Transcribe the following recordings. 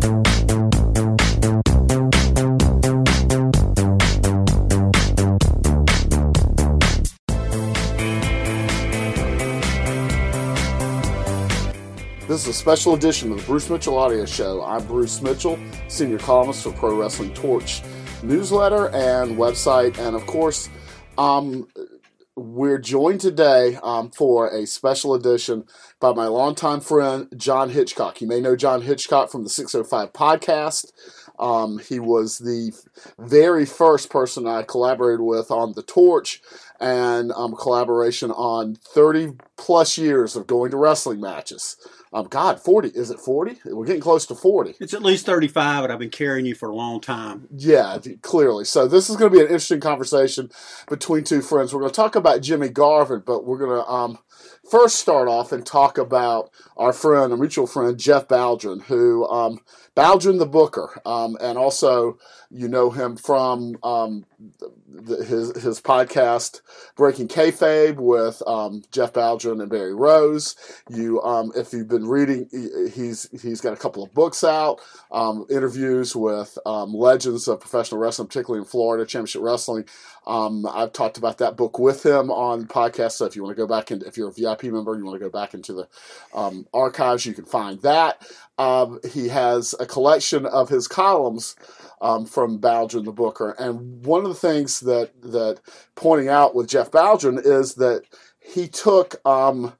This is a special edition of the Bruce Mitchell Audio Show. I'm Bruce Mitchell, senior columnist for Pro Wrestling Torch newsletter and website. And of course, we're joined today for a special edition by my longtime friend, John Hitchcock. You may know John Hitchcock from the 605 podcast. He was the very first person I collaborated with on The Torch, and collaboration on 30 plus years of going to wrestling matches. 40. Is it 40? We're getting close to 40. It's at least 35, and I've been carrying you for a long time. Yeah, clearly. So this is going to be an interesting conversation between two friends. We're going to talk about Jimmy Garvin, but we're going to first start off and talk about our friend, a mutual friend, Jeff Baldrin, who Baldrin the Booker, and also you know him from his podcast Breaking Kayfabe with Jeff Baldrin and Barry Rose. If you've been reading, he's got a couple of books out, interviews with legends of professional wrestling, particularly in Florida, Championship Wrestling. I've talked about that book with him on the podcast, so if you want to go back, and if you're a VIP member, you want to go back into the archives, you can find that. He has a collection of his columns from Baldrin the Booker, and one of the things that pointing out with Jeff Baldrin is that he took the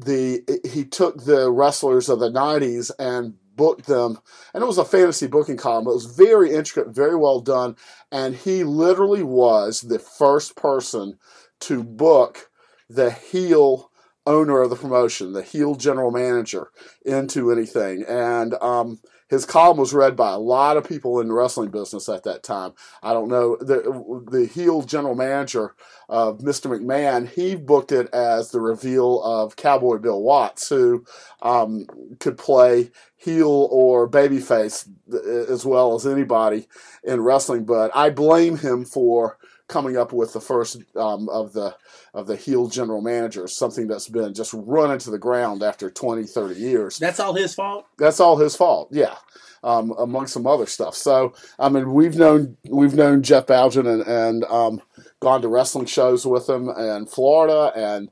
wrestlers of the 90s and booked them, and it was a fantasy booking column. It was very intricate, very well done, and he literally was the first person to book the heel owner of the promotion, the heel general manager, into anything. And his column was read by a lot of people in the wrestling business at that time. I don't know, the heel general manager of Mr. McMahon, he booked it as the reveal of Cowboy Bill Watts, who could play heel or babyface as well as anybody in wrestling. But I blame him for coming up with the first of the heel general managers, something that's been just run into the ground after 20, 30 years. That's all his fault? That's all his fault, yeah, among some other stuff. So, I mean, we've known Jeff Baldrin and gone to wrestling shows with him in Florida, and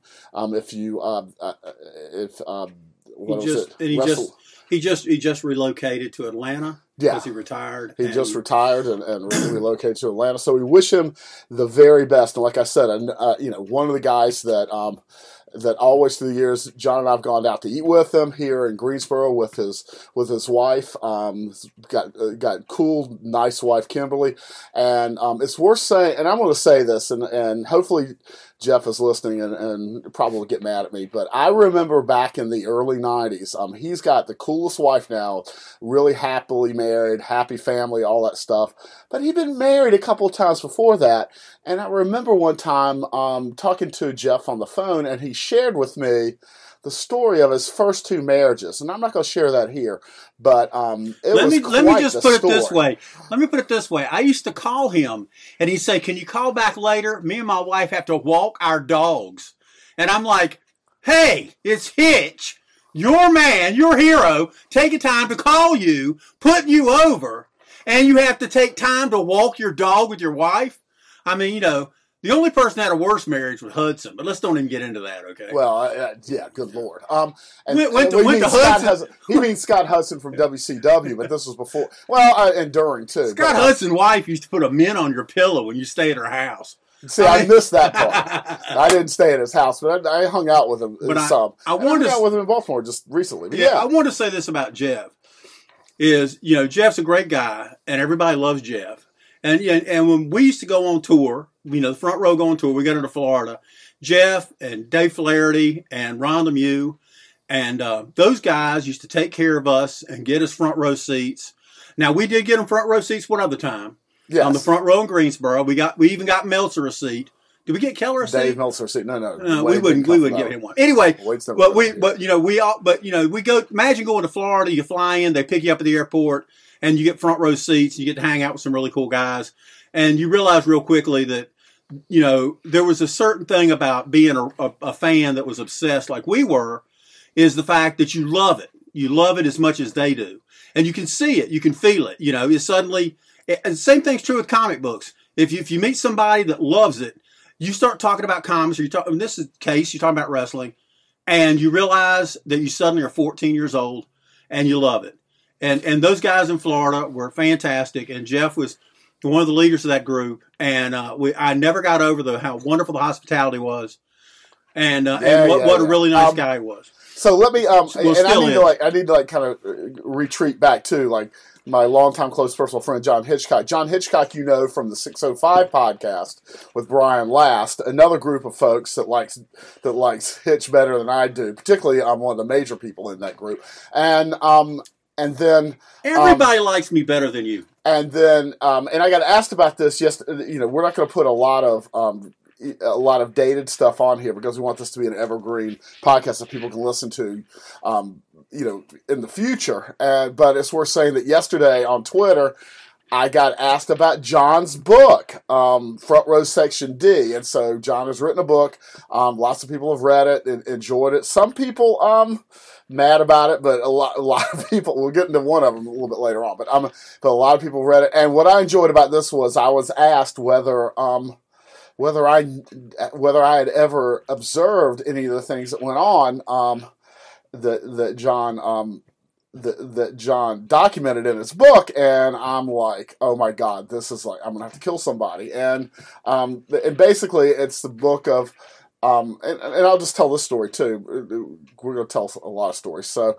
he just relocated to Atlanta. Yeah, because he retired. He just retired and relocated to Atlanta. So we wish him the very best. And like I said, one of the guys that always through the years, John and I have gone out to eat with him here in Greensboro with his wife. Got cool, nice wife, Kimberly. And it's worth saying, and I'm going to say this, and hopefully Jeff is listening and probably get mad at me, but I remember back in the early 90s, he's got the coolest wife now, really happily married, happy family, all that stuff. But he'd been married a couple of times before that. And I remember one time talking to Jeff on the phone, and he shared with me the story of his first two marriages. And I'm not going to share that here, but let me just put it this way. Let me put it this way. I used to call him, and he'd say, "Can you call back later? Me and my wife have to walk our dogs." And I'm like, "Hey, it's Hitch, your man, your hero, taking time to call you, putting you over, and you have to take time to walk your dog with your wife?" I mean, the only person that had a worse marriage was Hudson, but let's don't even get into that, okay? Well, yeah, good Lord. Went to Hudson. He means Scott Hudson from WCW, but this was before. Well, and during, too. Scott Hudson's wife used to put a mint on your pillow when you stay at her house. See, I missed that part. I didn't stay at his house, but I hung out with him some. I hung out with him in Baltimore just recently. But yeah, I want to say this about Jeff. Jeff's a great guy, and everybody loves Jeff. And when we used to go on tour, the front row go on tour, we got into Florida, Jeff and Dave Flaherty and Ron Lemieux, and those guys used to take care of us and get us front row seats. Now, we did get them front row seats one other time. Yes. On the front row in Greensboro. We even got Meltzer a seat. Did we get Keller a seat? Dave Meltzer a seat. No. We wouldn't give him one. Anyway, we go. Imagine going to Florida. You fly in, they pick you up at the airport, and you get front row seats. You get to hang out with some really cool guys, and you realize real quickly that there was a certain thing about being a fan that was obsessed like we were, is the fact that you love it. You love it as much as they do. and you can see it, you can feel it. It's suddenly. And the same thing's true with comic books. If you meet somebody that loves it, you start talking about comics, or in this case, you're talking about wrestling, and you realize that you suddenly are 14 years old and you love it. And those guys in Florida were fantastic, and Jeff was one of the leaders of that group. And I never got over how wonderful the hospitality was, and what a really nice guy he was. So let me I need to kind of retreat back to like my longtime close personal friend John Hitchcock. John Hitchcock, from the 605 podcast with Brian Last, another group of folks that likes Hitch better than I do. Particularly, I'm one of the major people in that group, and then everybody likes me better than you. And then and I got asked about this. We're not going to put a lot of dated stuff on here because we want this to be an evergreen podcast that people can listen to, in the future. But it's worth saying that yesterday on Twitter, I got asked about John's book, Front Row Section D. And so John has written a book. Lots of people have read it and enjoyed it. Some people mad about it, but a lot of people, we'll get into one of them a little bit later on. But a lot of people read it. And what I enjoyed about this was I was asked whether I had ever observed any of the things that went on that John documented in his book, and I'm like, oh my God, this is like I'm gonna have to kill somebody, and basically it's the book of and I'll just tell this story too. We're gonna tell a lot of stories. So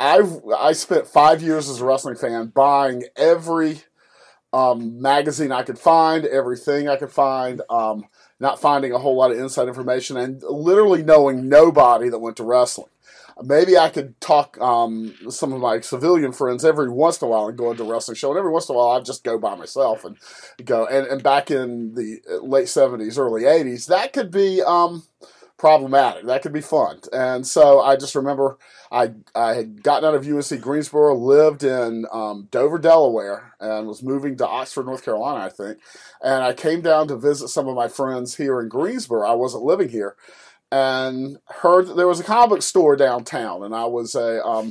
I spent 5 years as a wrestling fan buying every magazine I could find, everything I could find, not finding a whole lot of inside information, and literally knowing nobody that went to wrestling. Maybe I could talk some of my civilian friends every once in a while and go into a wrestling show, and every once in a while I'd just go by myself and go. And back in the late 70s, early 80s, that could be problematic. That could be fun. And so I just remember I had gotten out of UNC Greensboro, lived in Dover, Delaware, and was moving to Oxford, North Carolina, I think. And I came down to visit some of my friends here in Greensboro. I wasn't living here. And heard that there was a comic store downtown, and I was a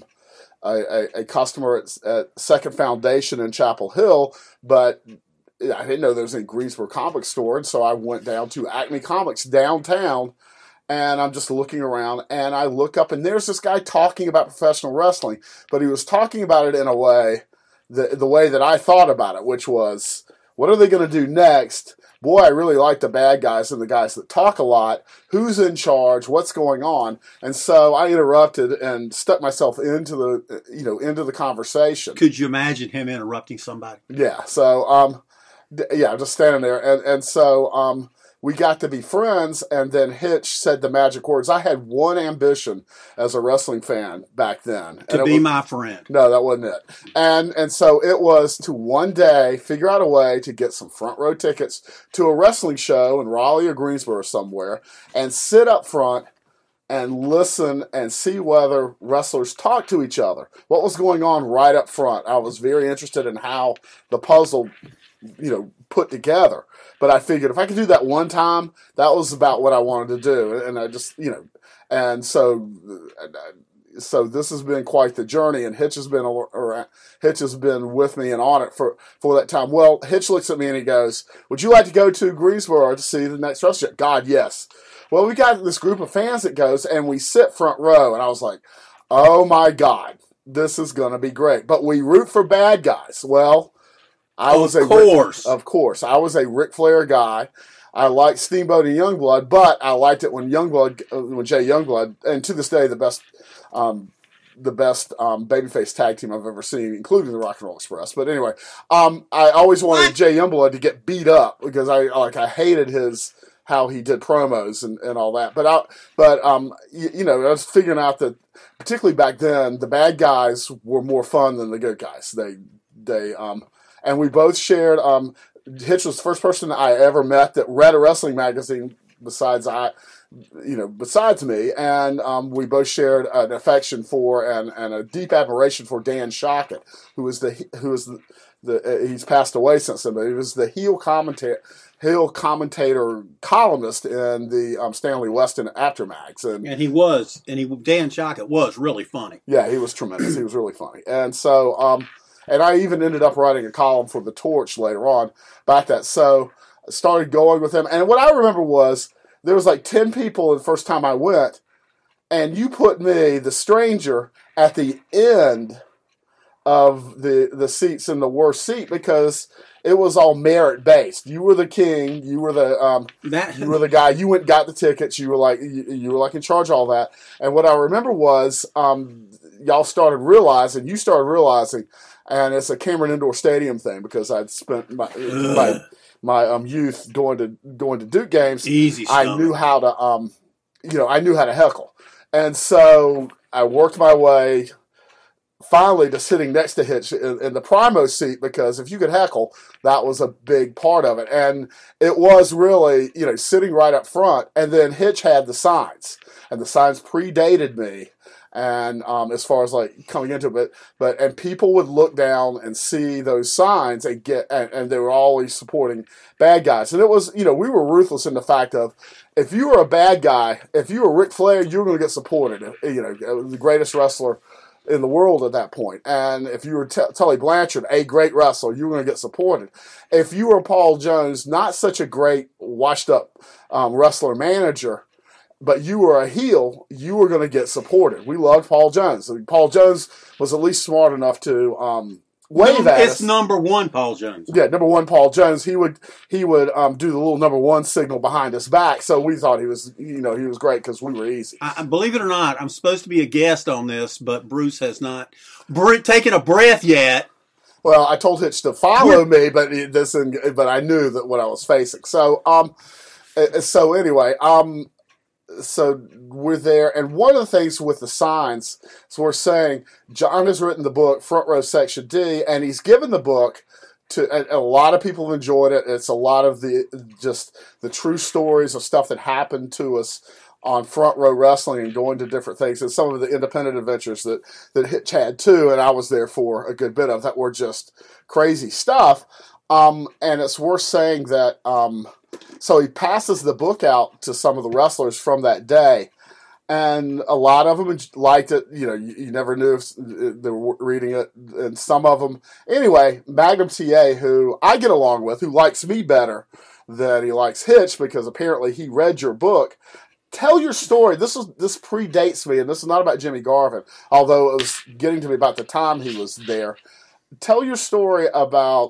customer at Second Foundation in Chapel Hill, but I didn't know there was a Greensboro comic store, and so I went down to Acme Comics downtown, and I'm just looking around, and I look up, and there's this guy talking about professional wrestling, but he was talking about it in a way, the way that I thought about it, which was, what are they going to do next? Boy, I really like the bad guys and the guys that talk a lot. Who's in charge? What's going on? And so I interrupted and stuck myself into the conversation. Could you imagine him interrupting somebody? Yeah. So, just standing there. And so, we got to be friends, and then Hitch said the magic words. I had one ambition as a wrestling fan back then. To be my friend. No, that wasn't it. And so it was to one day figure out a way to get some front row tickets to a wrestling show in Raleigh or Greensboro somewhere and sit up front and listen and see whether wrestlers talk to each other. What was going on right up front? I was very interested in how the puzzle, put together. But I figured if I could do that one time, that was about what I wanted to do. And I just, and so this has been quite the journey. And Hitch has been with me and on it for that time. Well, Hitch looks at me and he goes, "Would you like to go to Greensboro to see the next wrestling show?" God, yes. Well, we got this group of fans that goes, and we sit front row. And I was like, oh my God, this is going to be great. But we root for bad guys. Well, Of course. I was a Ric Flair guy. I liked Steamboat and Youngblood, but I liked it when Jay Youngblood, and to this day, the best babyface tag team I've ever seen, including the Rock and Roll Express. But anyway, I always wanted Jay Youngblood to get beat up because I hated how he did promos and all that. But I was figuring out that particularly back then, the bad guys were more fun than the good guys. And we both shared, Hitch was the first person I ever met that read a wrestling magazine besides besides me, and we both shared an affection for and a deep admiration for Dan Shockett, who is he's passed away since then, but he was the heel commentator columnist in the Stanley Weston Aftermax, and Dan Shockett was really funny. Yeah, he was tremendous. He was really funny, and so and I even ended up writing a column for the Torch later on about that. So I started going with him, and what I remember was there was like 10 people the first time I went, and you put me, the stranger, at the end of the seats in the worst seat because it was all merit based. You were the king. You were the you were the guy. You went and got the tickets. You were like in charge of all that. And what I remember was y'all started realizing. You started realizing, and it's a Cameron Indoor Stadium thing because I'd spent my youth going to Duke games. Easy stuff. I knew how to I knew how to heckle, and so I worked my way finally to sitting next to Hitch in the primo seat because if you could heckle, that was a big part of it, and it was really sitting right up front. And then Hitch had the signs, and the signs predated me. And as far as like coming into it, but people would look down and see those signs and and they were always supporting bad guys. And it was, we were ruthless in the fact of if you were a bad guy, if you were Ric Flair, you were going to get supported. The greatest wrestler in the world at that point. And if you were Tully Blanchard, a great wrestler, you were going to get supported. If you were Paul Jones, not such a great washed up wrestler manager, but you were a heel, you were going to get supported. We loved Paul Jones. Paul Jones was at least smart enough to wave at us. It's number one Paul Jones. Yeah, number one Paul Jones. He would do the little number one signal behind his back. So we thought he was great because we were easy. I believe it or not, I'm supposed to be a guest on this, but Bruce has not taken a breath yet. Well, I told Hitch to follow me, but I knew that what I was facing. So anyway. So we're there, and one of the things with the signs is we're saying John has written the book Front Row Section D, and he's given the book to a lot of people have enjoyed it. It's a lot of the true stories of stuff that happened to us on Front Row Wrestling and going to different things, and some of the independent adventures that Hitch had too, and I was there for a good bit of that were just crazy stuff. And it's worth saying that. So he passes the book out to some of the wrestlers from that day, and a lot of them liked it. You never knew if they were reading it, and some of them. Anyway, Magnum TA, who I get along with, who likes me better than he likes Hitch because apparently he read your book. Tell your story. This predates me, and this is not about Jimmy Garvin, although it was getting to me about the time he was there. Tell your story about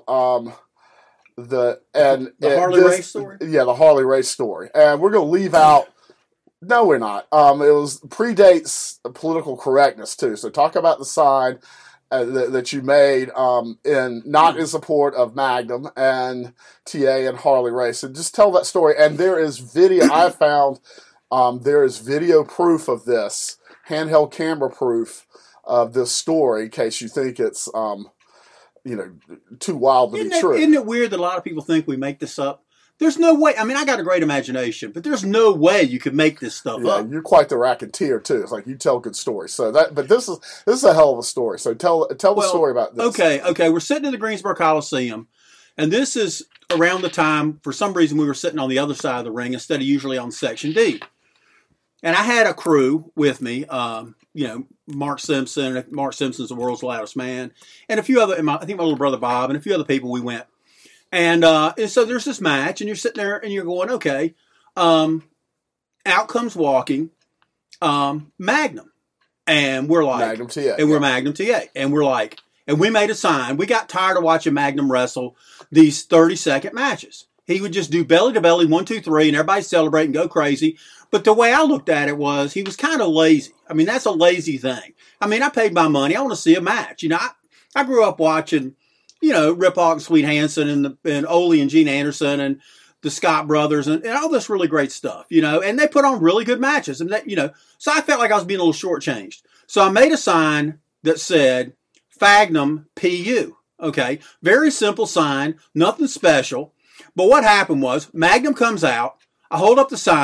the Harley Race story? Yeah, the Harley Race story. And we're going to leave out... No, we're not. It predates political correctness, too. So talk about the sign that you made in support of Magnum and TA and Harley Race. And just tell that story. And there is video... I found there is video proof of this, handheld camera proof of this story, in case you think it's... too wild to be true. Isn't it weird that a lot of people think we make this up? There's no way. I mean, I got a great imagination, but there's no way you could make this stuff up. You're quite the racketeer too. It's like you tell good stories. But this is a hell of a story. So tell the story about this. Okay. We're sitting in the Greensboro Coliseum, and this is around the time, for some reason, we were sitting on the other side of the ring instead of usually on Section D. And I had a crew with me. Mark Simpson. Mark Simpson's the world's loudest man, and a few other. I think my little brother Bob and a few other people. We went, and so there's this match, and you're sitting there and you're going, okay. Out comes walking Magnum, and we're like Magnum TA, and we're Magnum TA, and we're like, and we made a sign. We got tired of watching Magnum wrestle these 30-second matches. He would just do belly to belly, 1, 2, 3, and everybody celebrate and go crazy. But the way I looked at it was he was kind of lazy. I mean, that's a lazy thing. I mean, I paid my money. I want to see a match. I grew up watching, Rip Hawk and Sweet Hansen and Ole and Gene Anderson and the Scott brothers and all this really great stuff, and they put on really good matches. And so I felt like I was being a little shortchanged. So I made a sign that said, Fagnum PU. Okay. Very simple sign, nothing special. But what happened was Magnum comes out. I hold up the sign,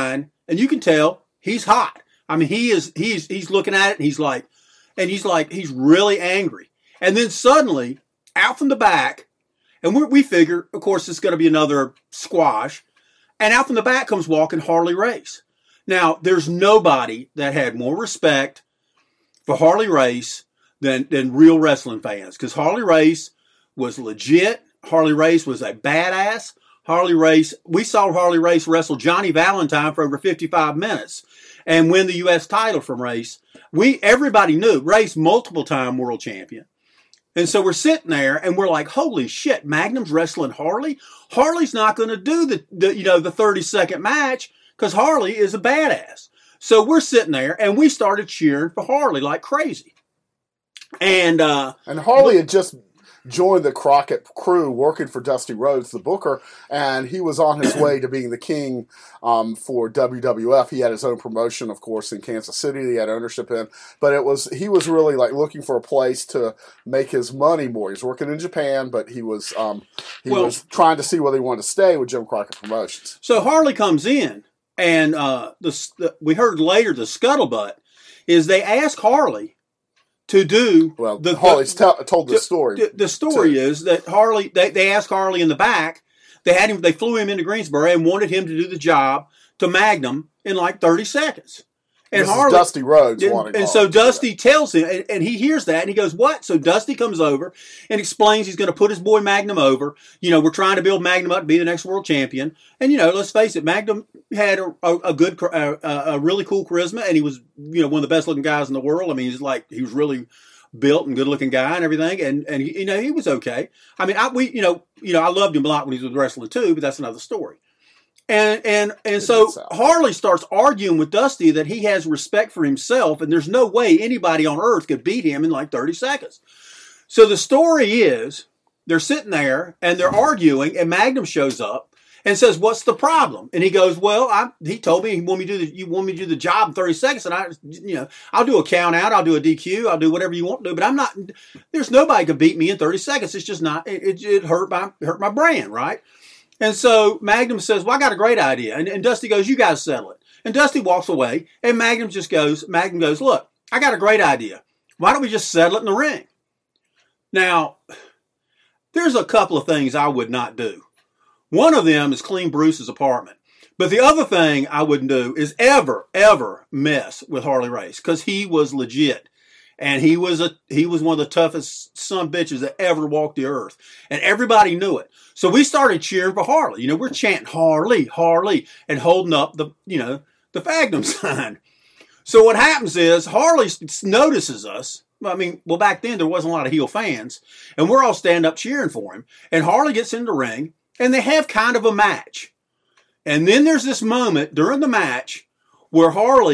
and you can tell he's hot. I mean, he's looking at it, and he's really angry. And then suddenly, out from the back, and we figure, of course, it's going to be another squash. And out from the back comes walking Harley Race. Now, there's nobody that had more respect for Harley Race than real wrestling fans. Because Harley Race was legit. Harley Race was a badass. We saw Harley Race wrestle Johnny Valentine for over 55 minutes and win the U.S. title from Race. Everybody knew Race, multiple-time world champion. And so we're sitting there and we're like, holy shit, Magnum's wrestling Harley? Harley's not going to do the 30-second match because Harley is a badass. So we're sitting there and we started cheering for Harley like crazy. And Harley had just joined the Crockett crew working for Dusty Rhodes, the booker, and he was on his way to being the king for WWF. He had his own promotion, of course, in Kansas City. He had ownership in, but he was really like looking for a place to make his money more. He was working in Japan, but he was was trying to see whether he wanted to stay with Jim Crockett Promotions. So Harley comes in, and we heard later the scuttlebutt is they asked Harley to do Harley's told the story. The story is that Harley they asked Harley in the back. They flew him into Greensboro and wanted him to do the job to Magnum in like 30 seconds. And Harley, Dusty Rhodes wanted. And so Dusty tells him, and he hears that, and he goes, "What?" So Dusty comes over and explains he's going to put his boy Magnum over. We're trying to build Magnum up to be the next world champion. And let's face it, Magnum had a really cool charisma, and he was one of the best looking guys in the world. I mean, he was really built and good looking guy and everything, and he was okay. I mean, I loved him a lot when he was wrestling too, but that's another story. And so Harley starts arguing with Dusty that he has respect for himself, and there's no way anybody on earth could beat him in like 30 seconds. So the story is they're sitting there and they're arguing, and Magnum shows up and says, "What's the problem?" And he goes, "Well, he told me you want me to do the job in 30 seconds, and I'll do a count out, I'll do a DQ, I'll do whatever you want to do, but I'm not. There's nobody could beat me in 30 seconds. It's just not. It hurt my brand, right?" And so Magnum says, "Well, I got a great idea." And Dusty goes, "You guys settle it." And Dusty walks away, and Magnum goes, "Look, I got a great idea. Why don't we just settle it in the ring?" Now, there's a couple of things I would not do. One of them is clean Bruce's apartment. But the other thing I wouldn't do is ever mess with Harley Race, because he was legit. And he was one of the toughest son of bitches that ever walked the earth. And everybody knew it. So we started cheering for Harley. We're chanting Harley, Harley, and holding up the Fagnum sign. So what happens is Harley notices us. Back then there wasn't a lot of heel fans. And we're all standing up cheering for him. And Harley gets in the ring, and they have kind of a match. And then there's this moment during the match where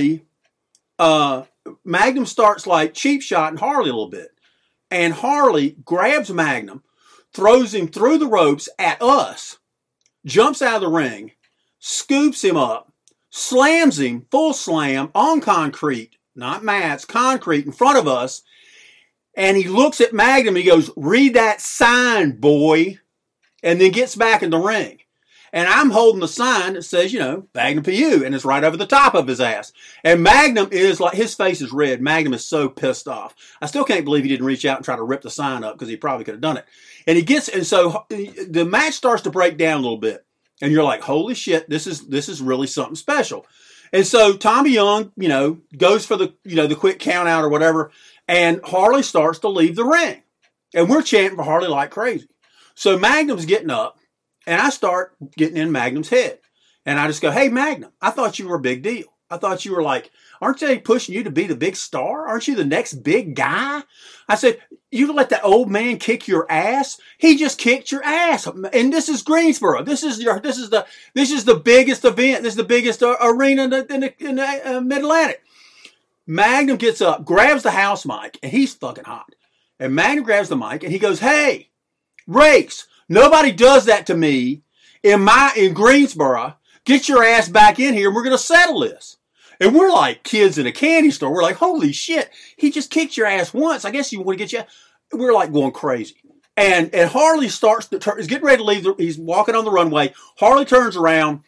Magnum starts like cheap shotting Harley a little bit. And Harley grabs Magnum, throws him through the ropes at us, jumps out of the ring, scoops him up, slams him, full slam, on concrete, not mats, concrete in front of us. And he looks at Magnum and he goes, "Read that sign, boy," and then gets back in the ring. And I'm holding the sign that says, Magnum PU, and it's right over the top of his ass. And Magnum is like, his face is red. Magnum is so pissed off. I still can't believe he didn't reach out and try to rip the sign up, because he probably could have done it. And so the match starts to break down a little bit. And you're like, holy shit, this is really something special. And so Tommy Young, goes for the quick count out or whatever. And Harley starts to leave the ring. And we're chanting for Harley like crazy. So Magnum's getting up. And I start getting in Magnum's head. And I just go, "Hey, Magnum, I thought you were a big deal. I thought you were like, aren't they pushing you to be the big star? Aren't you the next big guy?" I said, "You let that old man kick your ass? He just kicked your ass. And this is Greensboro. This is the biggest event. This is the biggest arena in the Mid-Atlantic." Magnum gets up, grabs the house mic, and he's fucking hot. And Magnum grabs the mic and he goes, "Hey, Race, nobody does that to me in Greensboro. Get your ass back in here and we're going to settle this." And we're like kids in a candy store. We're like, holy shit, he just kicked your ass once. I guess you want to get you. We're like going crazy. And Harley is getting ready to leave. He's walking on the runway. Harley turns around,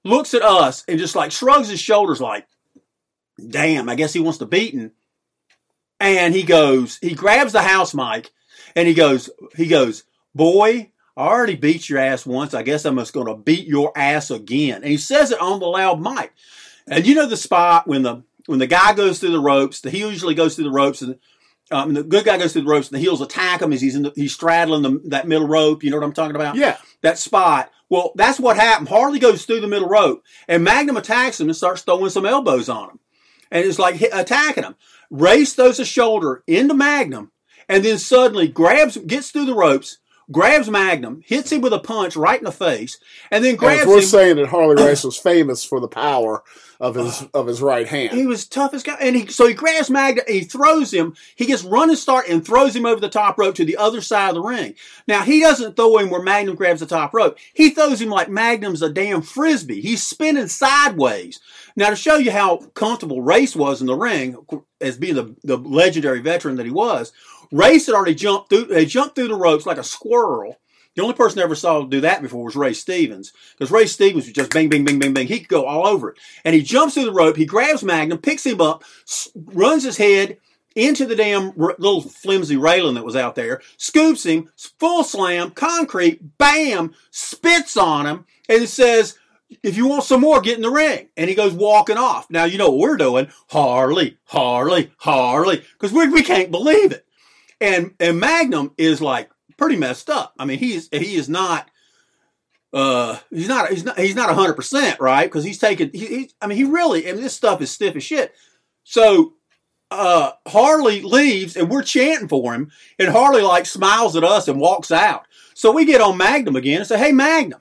looks at us and just like shrugs his shoulders like, damn, I guess he wants to beaten. And he grabs the house mic and he goes, boy, I already beat your ass once. I guess I'm just going to beat your ass again. And he says it on the loud mic. And you know the spot when the guy goes through the ropes, the heel usually goes through the ropes, and the good guy goes through the ropes, and the heels attack him as he's straddling that middle rope. You know what I'm talking about? Yeah. That spot. Well, that's what happened. Harley goes through the middle rope, and Magnum attacks him and starts throwing some elbows on him. And it's like attacking him. Race throws a shoulder into Magnum, and then suddenly gets through the ropes, grabs Magnum, hits him with a punch right in the face, and then grabs him. We're saying that Harley Race was famous for the power of his right hand. He was tough as guy. And he grabs Magnum, he throws him, he gets running start and throws him over the top rope to the other side of the ring. Now, he doesn't throw him where Magnum grabs the top rope. He throws him like Magnum's a damn frisbee. He's spinning sideways. Now, to show you how comfortable Race was in the ring, as being the legendary veteran that he was, Race had already jumped through the ropes like a squirrel. The only person I ever saw do that before was Ray Stevens. Because Ray Stevens was just bang, bang, bang, bang, bang. He could go all over it. And he jumps through the rope. He grabs Magnum, picks him up, runs his head into the damn little flimsy railing that was out there, scoops him, full slam, concrete, bam, spits on him, and says, if you want some more, get in the ring. And he goes walking off. Now, you know what we're doing. Harley, Harley, Harley. Because we can't believe it. And Magnum is like, pretty messed up. I mean, he's not 100%, right? Because he's taken, and this stuff is stiff as shit. So, Harley leaves and we're chanting for him, and Harley like smiles at us and walks out. So we get on Magnum again and say, hey, Magnum,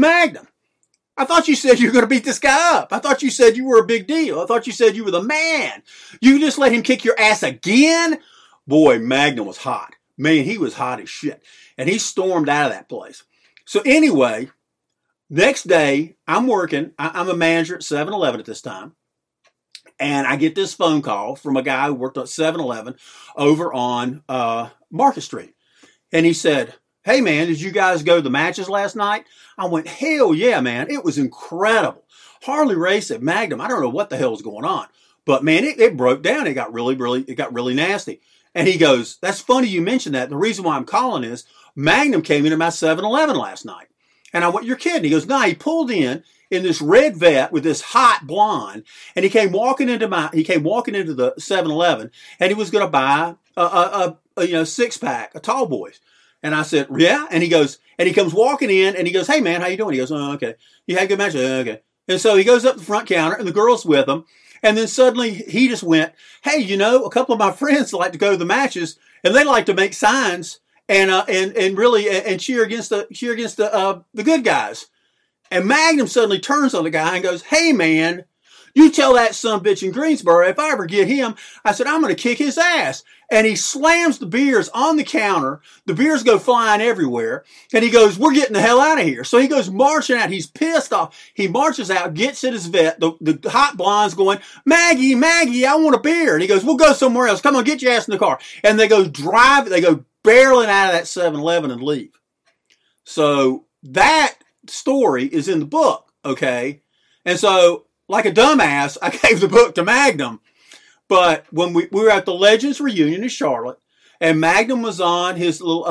I thought you said you were going to beat this guy up. I thought you said you were a big deal. I thought you said you were the man. You just let him kick your ass again? Boy, Magnum was hot. Man, he was hot as shit. And he stormed out of that place. So anyway, next day, I'm working. I'm a manager at 7-Eleven at this time. And I get this phone call from a guy who worked at 7-Eleven over on Market Street. And he said, hey, man, did you guys go to the matches last night? I went, hell yeah, man. It was incredible. Harley Race at Magnum. I don't know what the hell was going on. But, man, it broke down. It got really nasty. And he goes, that's funny you mentioned that. The reason why I'm calling is Magnum came into my 7-Eleven last night. And I went, you're kidding. He goes, no, he pulled in this red vet with this hot blonde. And he came walking into the 7-Eleven, and he was going to buy a 6-pack of Tall Boys. And I said, yeah. And he comes walking in and he goes, hey man, how you doing? He goes, oh, okay. You had a good match? Okay. And so he goes up to the front counter and the girl's with him. And then suddenly he just went, hey, a couple of my friends like to go to the matches and they like to make signs and cheer against the good guys. And Magnum suddenly turns on the guy and goes, hey man, you tell that sumbitch in Greensboro, if I ever get him, I said, I'm going to kick his ass. And he slams the beers on the counter. The beers go flying everywhere. And he goes, we're getting the hell out of here. So he goes marching out. He's pissed off. He marches out, gets at his vet. The hot blonde's going, Maggie, I want a beer. And he goes, we'll go somewhere else. Come on, get your ass in the car. And they go barreling out of that 7-Eleven and leave. So that story is in the book, okay? And so, like a dumbass, I gave the book to Magnum. But when we were at the Legends reunion in Charlotte, and Magnum was on his little,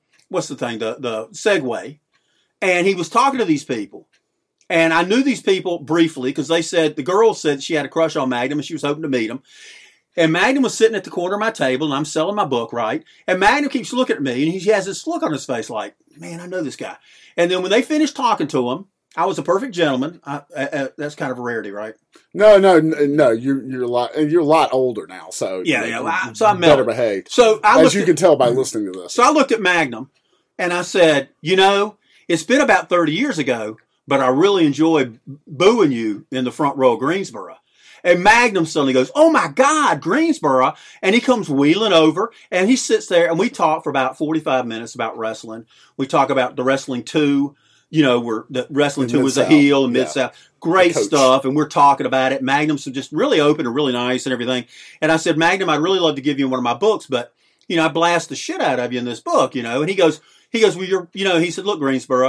the Segway, and he was talking to these people. And I knew these people briefly because the girl said she had a crush on Magnum and she was hoping to meet him. And Magnum was sitting at the corner of my table and I'm selling my book, right? And Magnum keeps looking at me and he has this look on his face like, man, I know this guy. And then when they finished talking to him, I was a perfect gentleman. That's kind of a rarity, right? No. You're a lot older now, so yeah. So I'm better behaved. So as you can tell by listening to this. So I looked at Magnum, and I said, it's been about 30 years ago, but I really enjoyed booing you in the front row of Greensboro. And Magnum suddenly goes, oh my God, Greensboro. And he comes wheeling over and he sits there and we talk for about 45 minutes about wrestling. We talk about the Wrestling 2. Where the Wrestling 2 was a heel in Mid-South. Great stuff. And we're talking about it. Magnum's just really open and really nice and everything. And I said, Magnum, I'd really love to give you one of my books, but, I blast the shit out of you in this book, And he goes, well, he said, look, Greensboro,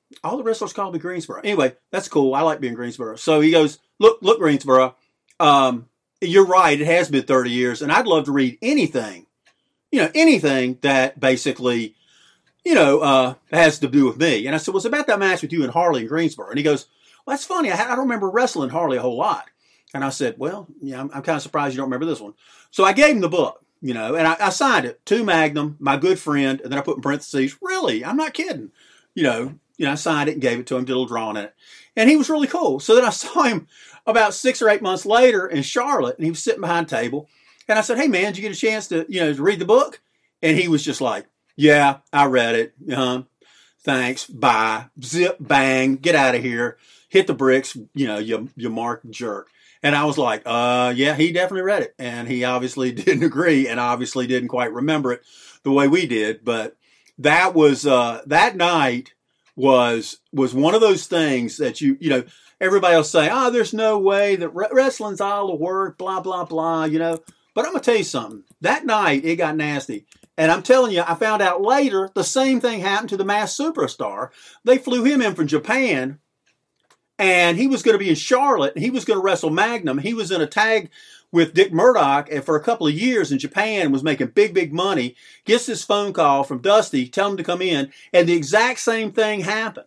all the wrestlers call me Greensboro. Anyway, that's cool. I like being Greensboro. So he goes, look, Greensboro, you're right. It has been 30 years, and I'd love to read anything, anything that basically, has to do with me. And I said, well, it's about that match with you and Harley in Greensboro. And he goes, well, that's funny. I don't remember wrestling Harley a whole lot. And I said, well, I'm kind of surprised you don't remember this one. So I gave him the book, and I signed it to Magnum, my good friend, and then I put in parentheses, really, I'm not kidding. I signed it and gave it to him, did a little drawing in it. And he was really cool. So then I saw him about 6 or 8 months later in Charlotte, and he was sitting behind a table. And I said, hey, man, did you get a chance to, to read the book? And he was just like, yeah, I read it. Thanks. Bye. Zip, bang, get out of here. Hit the bricks, you mark jerk. And I was like, yeah, he definitely read it. And he obviously didn't agree and obviously didn't quite remember it the way we did. But that was, that night was one of those things that everybody will say, there's no way that wrestling's all the work, blah, blah, blah, But I'm going to tell you something. That night, it got nasty. And I'm telling you, I found out later the same thing happened to the Masked Superstar. They flew him in from Japan, and he was going to be in Charlotte, and he was going to wrestle Magnum. He was in a tag with Dick Murdoch for a couple of years in Japan and was making big, big money. Gets this phone call from Dusty, tell him to come in, and the exact same thing happened.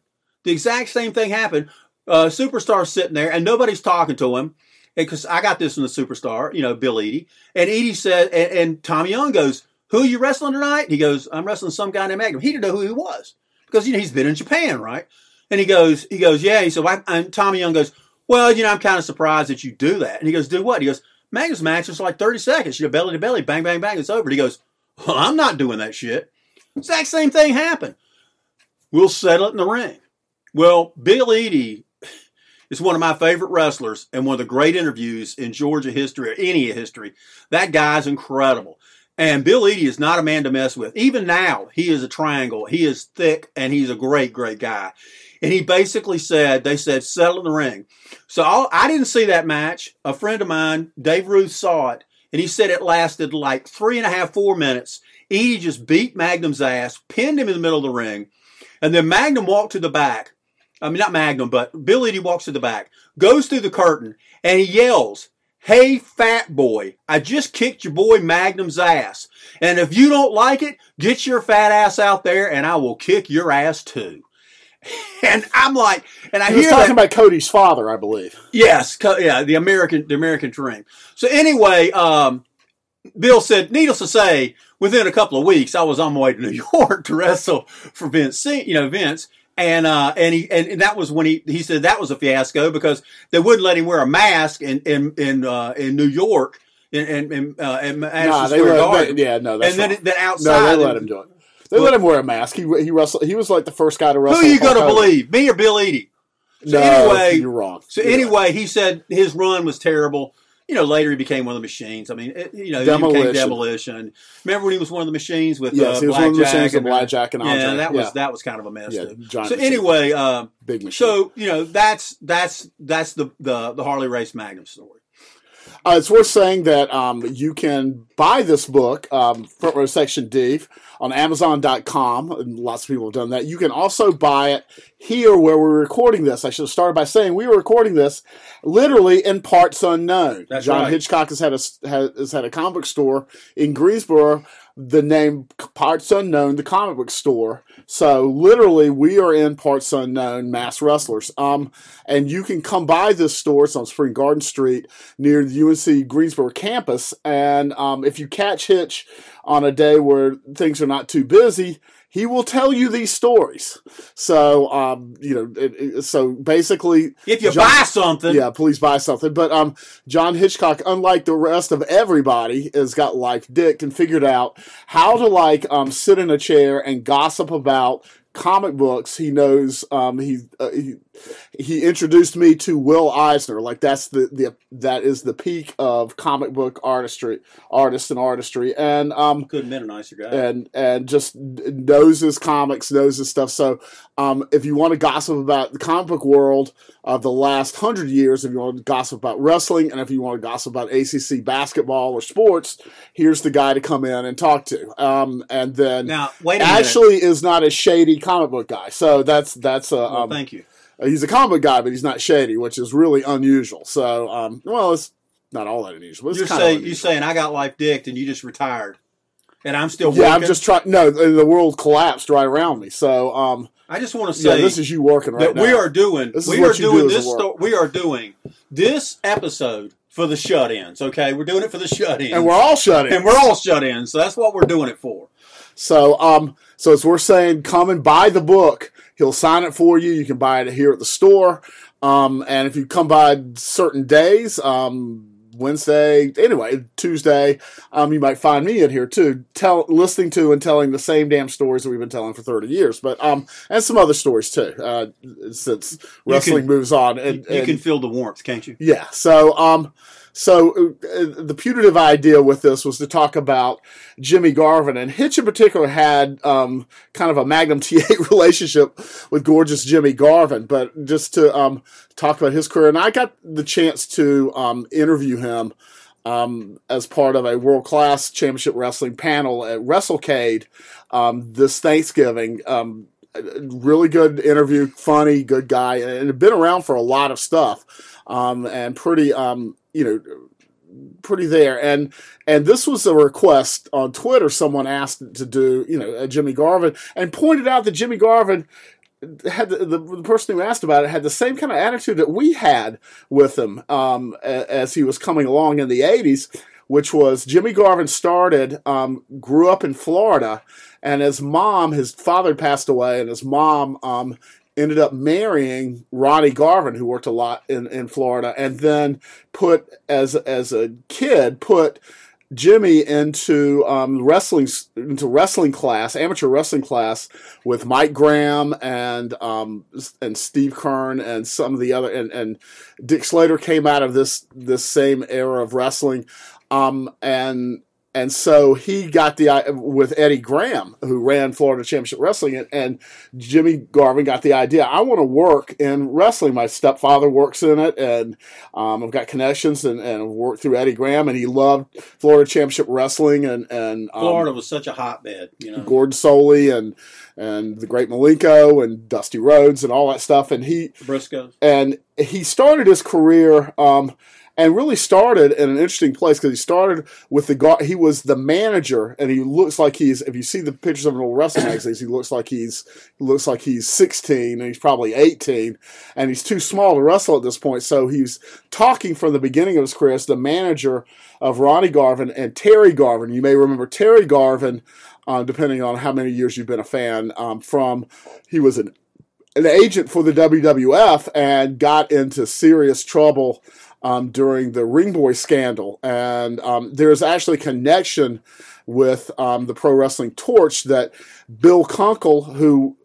Superstar's sitting there, and nobody's talking to him. Because I got this from the Superstar, Bill Eadie. And Eadie said, and Tommy Young goes, who are you wrestling tonight? He goes, I'm wrestling some guy named Magnum. He didn't know who he was because, he's been in Japan, right? And he goes, yeah. He said, and Tommy Young goes, well, I'm kind of surprised that you do that. And he goes, do what? He goes, Magnum's match was like 30 seconds. Belly to belly, bang, bang, bang, it's over. And he goes, well, I'm not doing that shit. Exact same thing happened. We'll settle it in the ring. Well, Bill Eadie is one of my favorite wrestlers and one of the great interviews in Georgia history or any history. That guy's incredible. And Bill Eadie is not a man to mess with. Even now, he is a triangle. He is thick, and he's a great, great guy. And he basically said, settle in the ring. So I didn't see that match. A friend of mine, Dave Ruth, saw it, and he said it lasted like 3.5, 4 minutes. Eadie just beat Magnum's ass, pinned him in the middle of the ring, and then Magnum walked to the back. I mean, not Magnum, but Bill Eadie walks to the back, goes through the curtain, and he yells, hey, fat boy, I just kicked your boy Magnum's ass. And if you don't like it, get your fat ass out there and I will kick your ass too. And I'm like, and I hear talking about Cody's father, I believe. Yes, the American Dream. So anyway, Bill said, needless to say, within a couple of weeks, I was on my way to New York to wrestle for Vince. And that was when he said that was a fiasco because they wouldn't let him wear a mask in New York in Madison Square Garden. Then outside. No, they let him do it. They let him wear a mask. He wrestled. He was like the first guy to wrestle. Who are you going to believe, me or Bill Eadie? So anyway, you're wrong. He said his run was terrible. Later he became one of the machines. I mean, he became Demolition. Remember when he was one of the machines with he was one of the machines with Blackjack and Andre. Yeah, that was kind of a mess too. So anyway, big machine. So that's the Harley Race Magnum story. It's worth saying that you can buy this book, Front Row Section D, on Amazon.com, and lots of people have done that. You can also buy it here where we're recording this. I should have started by saying we were recording this literally in parts unknown. That's John right. Hitchcock has had a comic book store in Greensboro, the name Parts Unknown, the comic book store. So literally we are in Parts Unknown, Mass Wrestlers. And you can come by this store. It's on Spring Garden Street near the UNC Greensboro campus. And if you catch Hitch on a day where things are not too busy, he will tell you these stories. So, so basically... If you buy something... Yeah, please buy something. But John Hitchcock, unlike the rest of everybody, has got life dick and figured out how to, sit in a chair and gossip about comic books. He knows, he introduced me to Will Eisner. Like, that is the peak of comic book artist and artistry. And couldn't have been a nicer guy. And just knows his comics, knows his stuff. So if you want to gossip about the comic book world of the last 100 years, if you want to gossip about wrestling, and if you want to gossip about ACC basketball or sports, here's the guy to come in and talk to. And then now, wait a actually minute. Is not a shady comic book guy. So that's Well, thank you. he's a comic book guy, but he's not shady, which is really unusual. So well, it's not all that unusual. But it's You're saying I got life dicked and you just retired, and I'm still working. Yeah, I'm just trying. No, the world collapsed right around me. So I just want to say this is you working right that now. we are doing this episode for the shut-ins. Okay, we're doing it for the shut-ins, and we're all shut in. So that's what we're doing it for. So as we're saying, come and buy the book. He'll sign it for you. You can buy it here at the store. And if you come by certain days, Wednesday, anyway, Tuesday, you might find me in here too, listening to and telling the same damn stories that we've been telling for 30 years. But and some other stories too, since wrestling moves on. And you can feel the warmth, can't you? Yeah. So the putative idea with this was to talk about Jimmy Garvin, and Hitch in particular had kind of a Magnum TA relationship with gorgeous Jimmy Garvin. But just to talk about his career, and I got the chance to interview him as part of a world-class championship wrestling panel at WrestleCade this Thanksgiving. Really good interview, funny, good guy, and had been around for a lot of stuff, and pretty pretty there. And this was a request on Twitter. Someone asked to do, a Jimmy Garvin, and pointed out that Jimmy Garvin had the person who asked about it had the same kind of attitude that we had with him as he was coming along in the 80s, which was Jimmy Garvin grew up in Florida, and his father passed away, and his mom ended up marrying Ronnie Garvin, who worked a lot in Florida, and then as a kid put Jimmy into wrestling class, amateur wrestling class with Mike Graham and Steve Kern and some of the other, and Dick Slater came out of this same era of wrestling, and so he got with Eddie Graham, who ran Florida Championship Wrestling, and Jimmy Garvin got the idea. I want to work in wrestling. My stepfather works in it, and I've got connections, and worked through Eddie Graham, and he loved Florida Championship Wrestling, and Florida was such a hotbed. Gordon Soley and the Great Malenko and Dusty Rhodes and all that stuff, and Briscoes, and he started his career. And really started in an interesting place because he started with he was the manager, and he looks like if you see the pictures of an old wrestling magazines, he looks like he's 16 and he's probably 18, and he's too small to wrestle at this point. So he's talking from the beginning of his career as the manager of Ronnie Garvin and Terry Garvin. You may remember Terry Garvin, depending on how many years you've been a fan, he was an agent for the WWF and got into serious trouble during the Ring Boy scandal, and there's actually a connection with the Pro Wrestling Torch that Bill Kunkel, who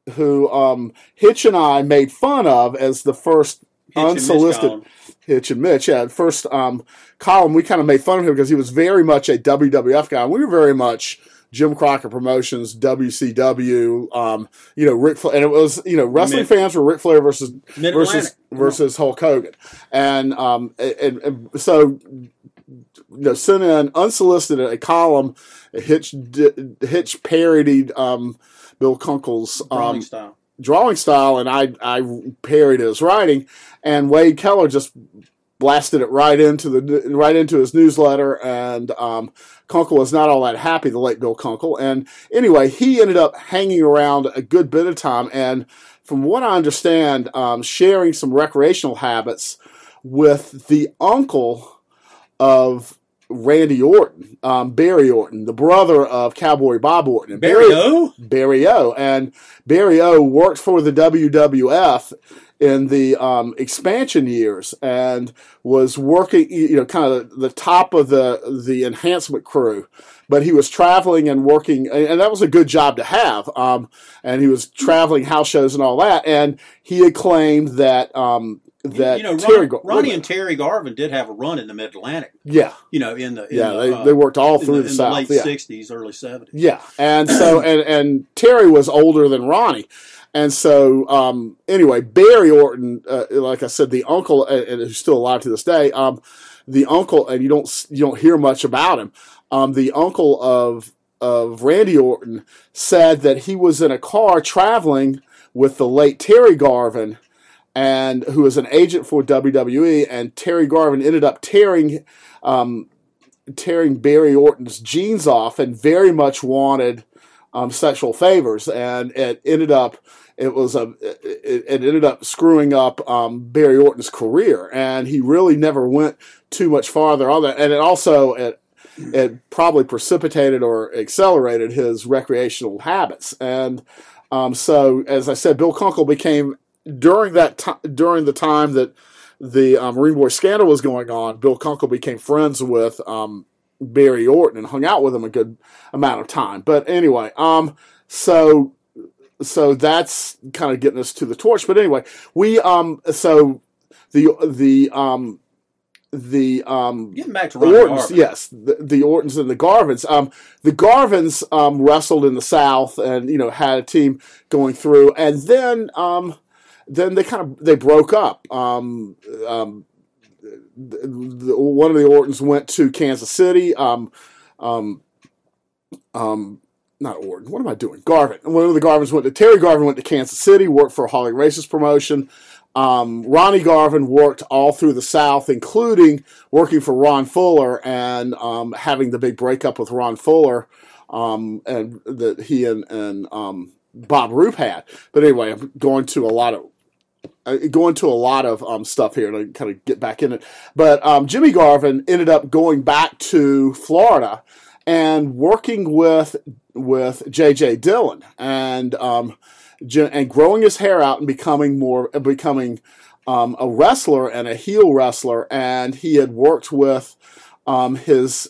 Hitch and I made fun of as the first unsolicited Hitch and Mitch, first column. We kind of made fun of him because he was very much a WWF guy, and we were very much Jim Crockett Promotions, WCW, Ric Flair, and it was, wrestling fans were Ric Flair versus Hulk Hogan, and so sent in unsolicited a column. Hitch parodied Bill Kunkel's drawing style, and I parodied his writing, and Wade Keller just blasted it right into his newsletter, and Kunkel was not all that happy, the late Bill Kunkel. And anyway, he ended up hanging around a good bit of time, and from what I understand, sharing some recreational habits with the uncle of Randy Orton, Barry Orton, the brother of Cowboy Bob Orton. Barry O? Barry O. And Barry O worked for the WWF in the expansion years and was working, kind of the top of the enhancement crew. But he was traveling and working, and that was a good job to have. And he was traveling house shows and all that. And he had claimed that Ronnie and Terry Garvin did have a run in the Mid-Atlantic. Yeah. They worked all through the South. In the late 60s, early 70s. Yeah. And so, and Terry was older than Ronnie. And so, anyway, Barry Orton, like I said, the uncle, and who's still alive to this day, the uncle, and you don't hear much about him, the uncle of Randy Orton said that he was in a car traveling with the late Terry Garvin, and who was an agent for WWE, and Terry Garvin ended up tearing Barry Orton's jeans off and very much wanted sexual favors, and it ended up screwing up Barry Orton's career, and he really never went too much farther on that, and it probably precipitated or accelerated his recreational habits, and so as I said, Bill Kunkel became during the time that the Marine Boy scandal was going on. Bill Kunkel became friends with Barry Orton and hung out with him a good amount of time. But anyway, so that's kind of getting us to the torch. But anyway, the getting back to Ronnie Ortons, Garvin. yes, the Ortons and the Garvins. The Garvins wrestled in the South, and had a team going through, and then they broke up. One of the Ortons went to Kansas City. Not Orton. What am I doing? Garvin. One of the Garvins Terry Garvin went to Kansas City, worked for Harley Race's promotion. Ronnie Garvin worked all through the South, including working for Ron Fuller and having the big breakup with Ron Fuller, and that he and Bob Roop had. But anyway, I'm going to a lot of stuff here to kind of get back in it. But Jimmy Garvin ended up going back to Florida and working with J.J. Dillon and growing his hair out and becoming a wrestler and a heel wrestler. And he had worked with his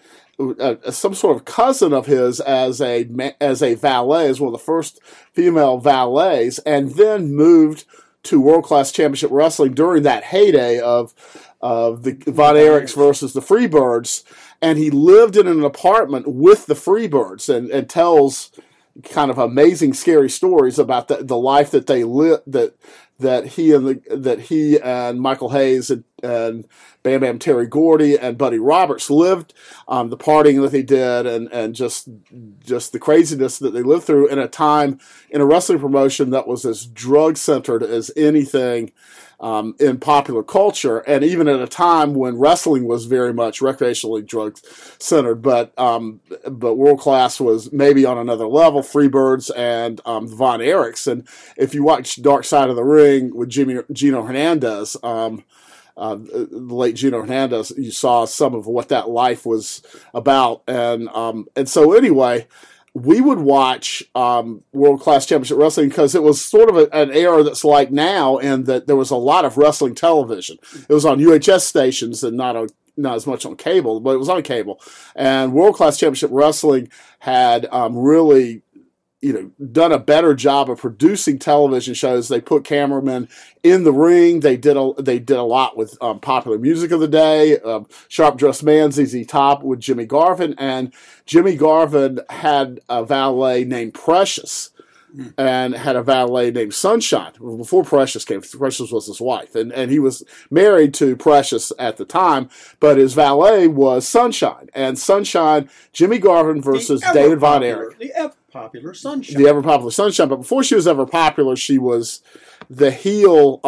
some sort of cousin of his as a valet, as one of the first female valets, and then moved to World Class Championship Wrestling during that heyday of the Von Erichs versus the Freebirds, and he lived in an apartment with the Freebirds and tells kind of amazing, scary stories about the life that they lived, that he and Michael Hayes and Bam Bam Terry Gordy and Buddy Roberts lived, the partying that they did, and just the craziness that they lived through in a time in a wrestling promotion that was as drug centered as anything in popular culture, and even at a time when wrestling was very much recreationally drug centered, but World Class was maybe on another level. Freebirds and the Von Erichs, and if you watch Dark Side of the Ring with Gino Hernandez, the late Gino Hernandez, you saw some of what that life was about, and so anyway. We would watch World Class Championship Wrestling because it was sort of an era that's like now, and that there was a lot of wrestling television. It was on UHS stations and not as much on cable, but it was on cable. And World Class Championship Wrestling had really done a better job of producing television shows. They put cameramen in the ring. They did a lot with popular music of the day. Sharp Dressed Man, ZZ Top with Jimmy Garvin, and Jimmy Garvin had a valet named Precious, and had a valet named Sunshine. Before Precious came, Precious was his wife, and he was married to Precious at the time, but his valet was Sunshine. And Sunshine, Jimmy Garvin versus David Von Erich. The ever-popular Sunshine. The ever-popular Sunshine. But before she was ever popular, she was the heel,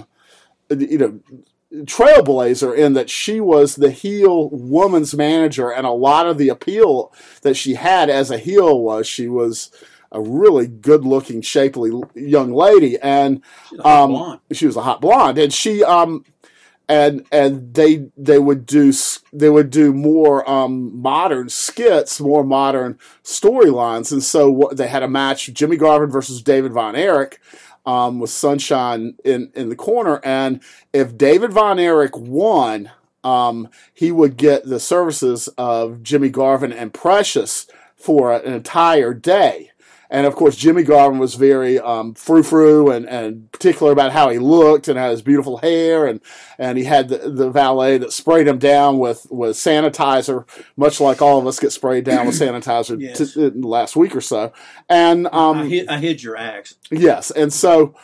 trailblazer, in that she was the heel woman's manager, and a lot of the appeal that she had as a heel was she was a really good-looking, shapely young lady, and she was a hot blonde, and she and they would do more modern skits, more modern storylines, and so they had a match: Jimmy Garvin versus David Von Erich, with Sunshine in the corner, and if David Von Erich won, he would get the services of Jimmy Garvin and Precious for an entire day. And of course, Jimmy Garvin was very frou-frou and particular about how he looked and had his beautiful hair, and he had the valet that sprayed him down with sanitizer, much like all of us get sprayed down with sanitizer Yes. Last week or so. And I hid your axe. yes, and so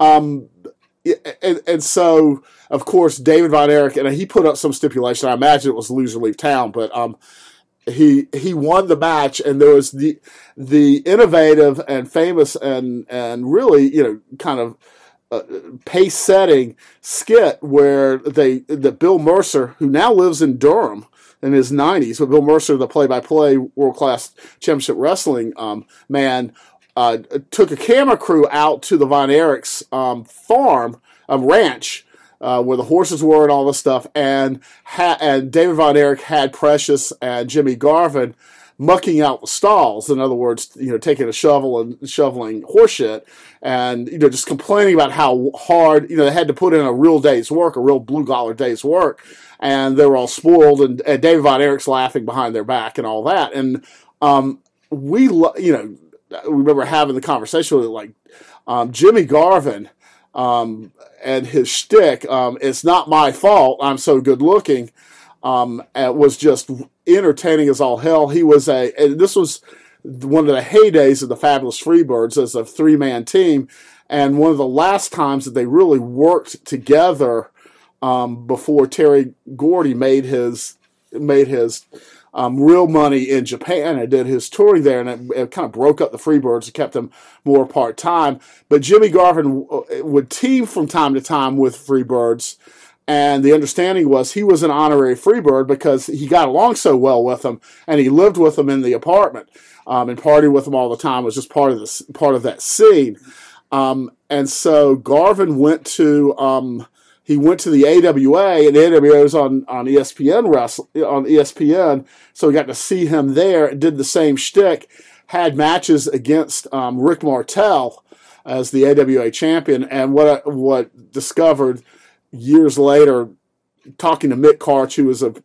so of course David Von Erich, and he put up some stipulation. I imagine it was Loser Leave Town, but he won the match, and there was the innovative and famous and really kind of pace setting skit where that Bill Mercer, who now lives in Durham in his 90s, but Bill Mercer, the play-by-play world-class championship wrestling man, took a camera crew out to the Von Erichs farm, ranch, where the horses were and all this stuff, and David Von Erich had Precious and Jimmy Garvin mucking out the stalls. In other words, taking a shovel and shoveling horseshit, and just complaining about how hard they had to put in a real day's work, a real blue collar day's work, and they were all spoiled. And David Von Erich's laughing behind their back and all that. And we remember having the conversation with Jimmy Garvin. And his shtick, it's not my fault, I'm so good looking, was just entertaining as all hell. And this was one of the heydays of the Fabulous Freebirds as a 3-man team, and one of the last times that they really worked together before Terry Gordy made his real money in Japan and did his touring there, and it kind of broke up the Freebirds and kept them more part-time. But Jimmy Garvin would team from time to time with Freebirds, and the understanding was he was an honorary Freebird because he got along so well with them, and he lived with them in the apartment and partied with them all the time, was just part of that scene. And so Garvin went to the AWA, and the AWA was on ESPN, so we got to see him there. Did the same shtick, had matches against Rick Martel as the AWA champion, and what discovered years later, talking to Mick Karch,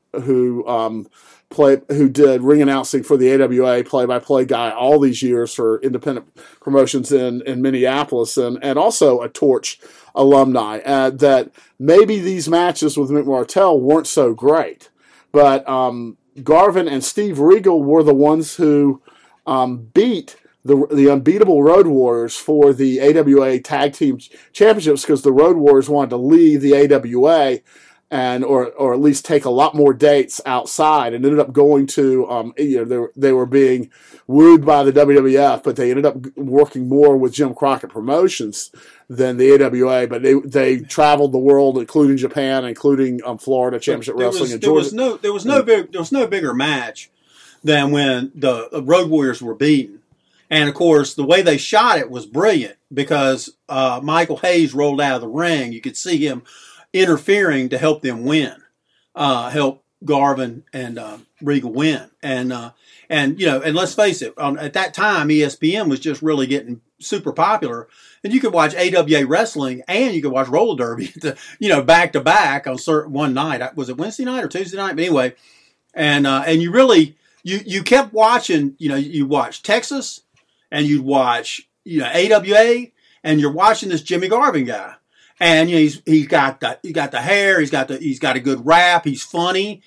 who did ring announcing for the AWA, play-by-play guy all these years for independent promotions in Minneapolis, and also a Torch alumni, that maybe these matches with Mick Martel weren't so great, but Garvin and Steve Regal were the ones who beat the unbeatable Road Warriors for the AWA Tag Team Championships, because the Road Warriors wanted to leave the AWA or at least take a lot more dates outside, and ended up going to they were being wooed by the WWF, but they ended up working more with Jim Crockett Promotions than the AWA. But they traveled the world, including Japan, including Florida Championship Wrestling in Georgia. There was no bigger match than when the Road Warriors were beaten. And, of course, the way they shot it was brilliant, because Michael Hayes rolled out of the ring. You could see him interfering to help them win, help Garvin and Regal win. And let's face it, at that time, ESPN was just really getting super popular. And you could watch AWA wrestling and you could watch roller derby, back to back on one night. Was it Wednesday night or Tuesday night? But anyway, and you really, you kept watching, you watched Texas, and you'd watch, AWA, and you're watching this Jimmy Garvin guy, and he's got the hair, he's got a good rap, he's funny,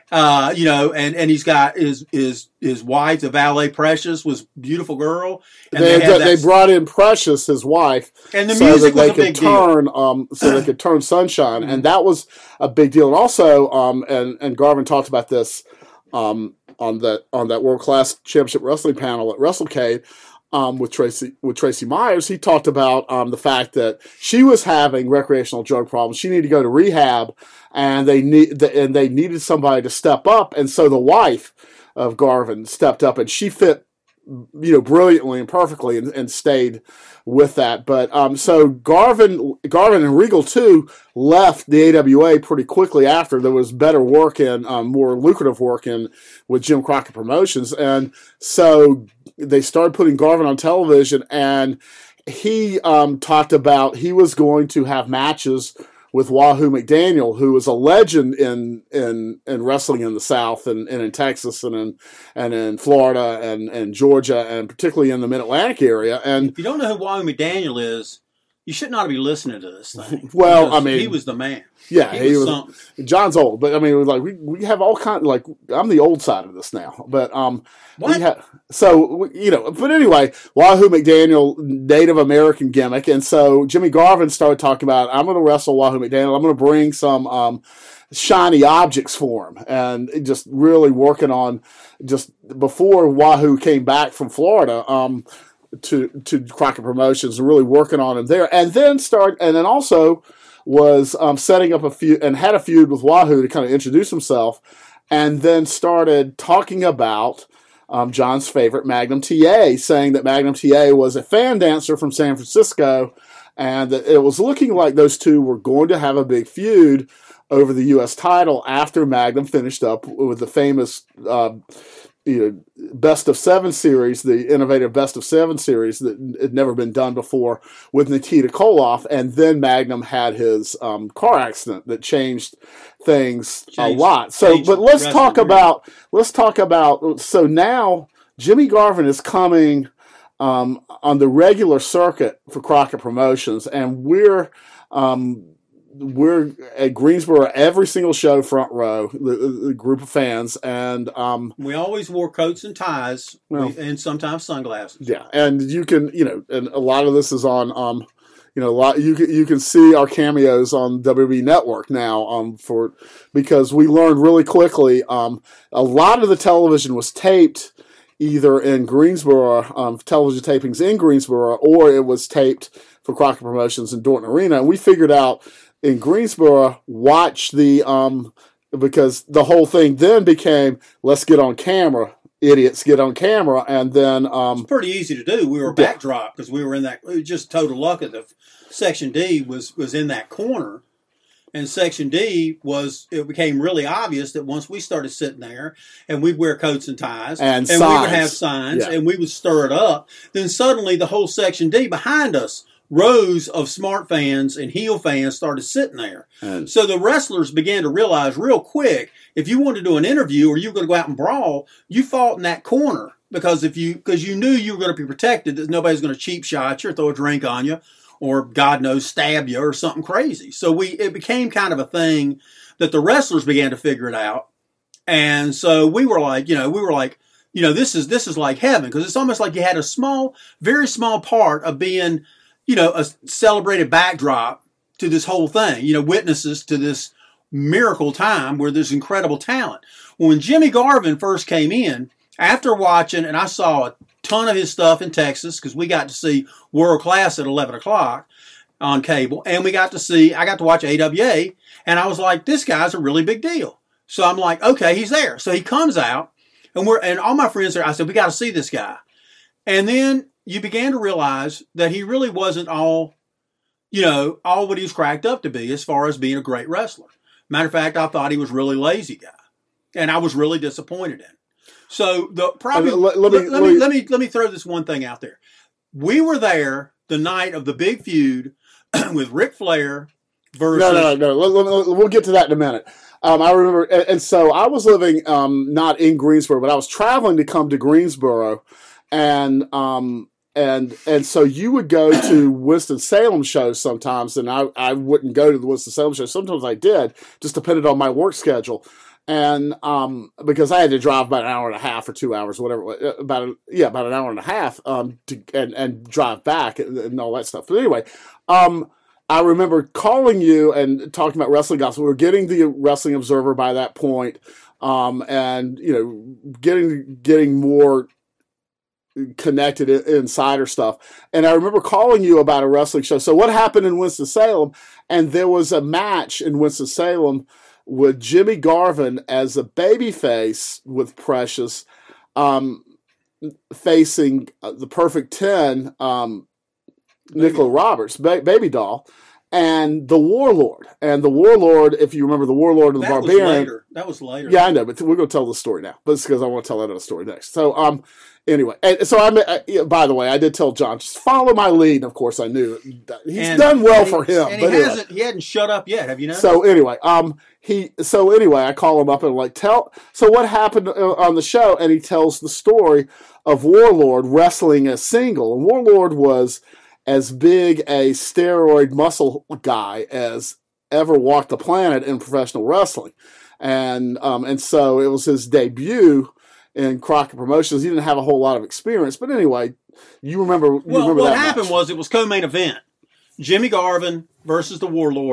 and he's got his wife, the valet Precious, was a beautiful girl, and they brought in Precious, his wife, and the music was a big deal. So they could turn Sunshine, and that was a big deal. And also, and Garvin talked about this on that World Class Championship Wrestling panel at WrestleCade. With Tracy Myers, he talked about the fact that she was having recreational drug problems. She needed to go to rehab, and they needed somebody to step up. And so the wife of Garvin stepped up, and she fit, brilliantly and perfectly, and stayed with that. But so Garvin and Regal too left the AWA pretty quickly after. There was better work and more lucrative work with Jim Crockett Promotions, and so they started putting Garvin on television, and he talked about he was going to have matches with Wahoo McDaniel, who was a legend in wrestling in the South and in Texas and in Florida and Georgia, and particularly in the Mid-Atlantic area. And if you don't know who Wahoo McDaniel is, you should not be listening to this thing. Well, I mean, he was the man. Yeah, he was something. John's old, but I mean, we have all kinds. Like, I'm the old side of this now, but what? But anyway, Wahoo McDaniel, Native American gimmick, and so Jimmy Garvin started talking about, I'm going to wrestle Wahoo McDaniel. I'm going to bring some shiny objects for him, and just really working on just before Wahoo came back from Florida to Crockett Promotions, and really working on him there, and then also was setting up a feud and had a feud with Wahoo to kind of introduce himself, and then started talking about John's favorite Magnum TA, saying that Magnum TA was a fan dancer from San Francisco, and that it was looking like those two were going to have a big feud over the U.S. title after Magnum finished up with the famous Best of 7 series, the innovative Best of 7 series that had never been done before with Nikita Koloff, and then Magnum had his car accident that changed things a lot. So, but let's talk about. So now Jimmy Garvin is coming on the regular circuit for Crockett Promotions, and we're at Greensboro every single show, front row, the group of fans, and we always wore coats and ties, and sometimes sunglasses. Yeah, and you can, and a lot of this is on, you can see our cameos on WWE Network now, because we learned really quickly, a lot of the television was taped either in Greensboro, television tapings in Greensboro, or it was taped for Crockett Promotions in Dorton Arena, and we figured out in Greensboro, watch because the whole thing then became, let's get on camera, idiots get on camera, and then... it's pretty easy to do. We were backdrop because we were in that, it was just total luck that the Section D was in that corner, and Section D it became really obvious that once we started sitting there, and we'd wear coats and ties, and we would have signs, and we would stir it up, then suddenly the whole Section D behind us, rows of smart fans and heel fans started sitting there. So the wrestlers began to realize real quick, if you wanted to do an interview or you were going to go out and brawl, you fought in that corner because you knew you were going to be protected, that nobody's going to cheap shot you or throw a drink on you or, God knows, stab you or something crazy. So it became kind of a thing that the wrestlers began to figure it out. And so we were like, this is like heaven, because it's almost like you had a very small part of being, a celebrated backdrop to this whole thing, witnesses to this miracle time where there's incredible talent. When Jimmy Garvin first came in, after watching, and I saw a ton of his stuff in Texas, because we got to see World Class at 11 o'clock on cable, and I got to watch AWA, and I was like, this guy's a really big deal. So I'm like, okay, he's there. So he comes out, and all my friends are, I said, we got to see this guy. And then you began to realize that he really wasn't all what he was cracked up to be as far as being a great wrestler. Matter of fact, I thought he was a really lazy guy, and I was really disappointed in him. So let me throw this one thing out there. We were there the night of the big feud with Ric Flair versus... No. We'll get to that in a minute. I remember, and so I was living not in Greensboro, but I was traveling to come to Greensboro, and so you would go to Winston-Salem shows sometimes, and I wouldn't go to the Winston-Salem shows. Sometimes I did, just depended on my work schedule. And because I had to drive about an hour and a half or 2 hours, whatever, about an hour and a half and drive back and all that stuff. But anyway, I remember calling you and talking about Wrestling Gospel. We were getting the Wrestling Observer by that point, and getting more connected insider stuff. And I remember calling you about a wrestling show. So what happened in Winston-Salem? And there was a match in Winston-Salem with Jimmy Garvin as a babyface with Precious, facing the Perfect 10, Nicola Roberts, Baby Doll, and the Warlord. And the Warlord, if you remember the Warlord and the Barbarian. That was later. Yeah, I know, but we're going to tell the story now. But it's because I want to tell that other story next. So, anyway, and so by the way, I did tell John, just follow my lead. And of course, I knew he's done well for him. And he hadn't shut up yet. Have you noticed? So anyway, I call him up and I'm like, so what happened on the show? And he tells the story of Warlord wrestling as single. And Warlord was as big a steroid muscle guy as ever walked the planet in professional wrestling. And so it was his debut in Crockett Promotions. He didn't have a whole lot of experience, but anyway, you remember. What happened was it was co-main event: Jimmy Garvin versus the Warlord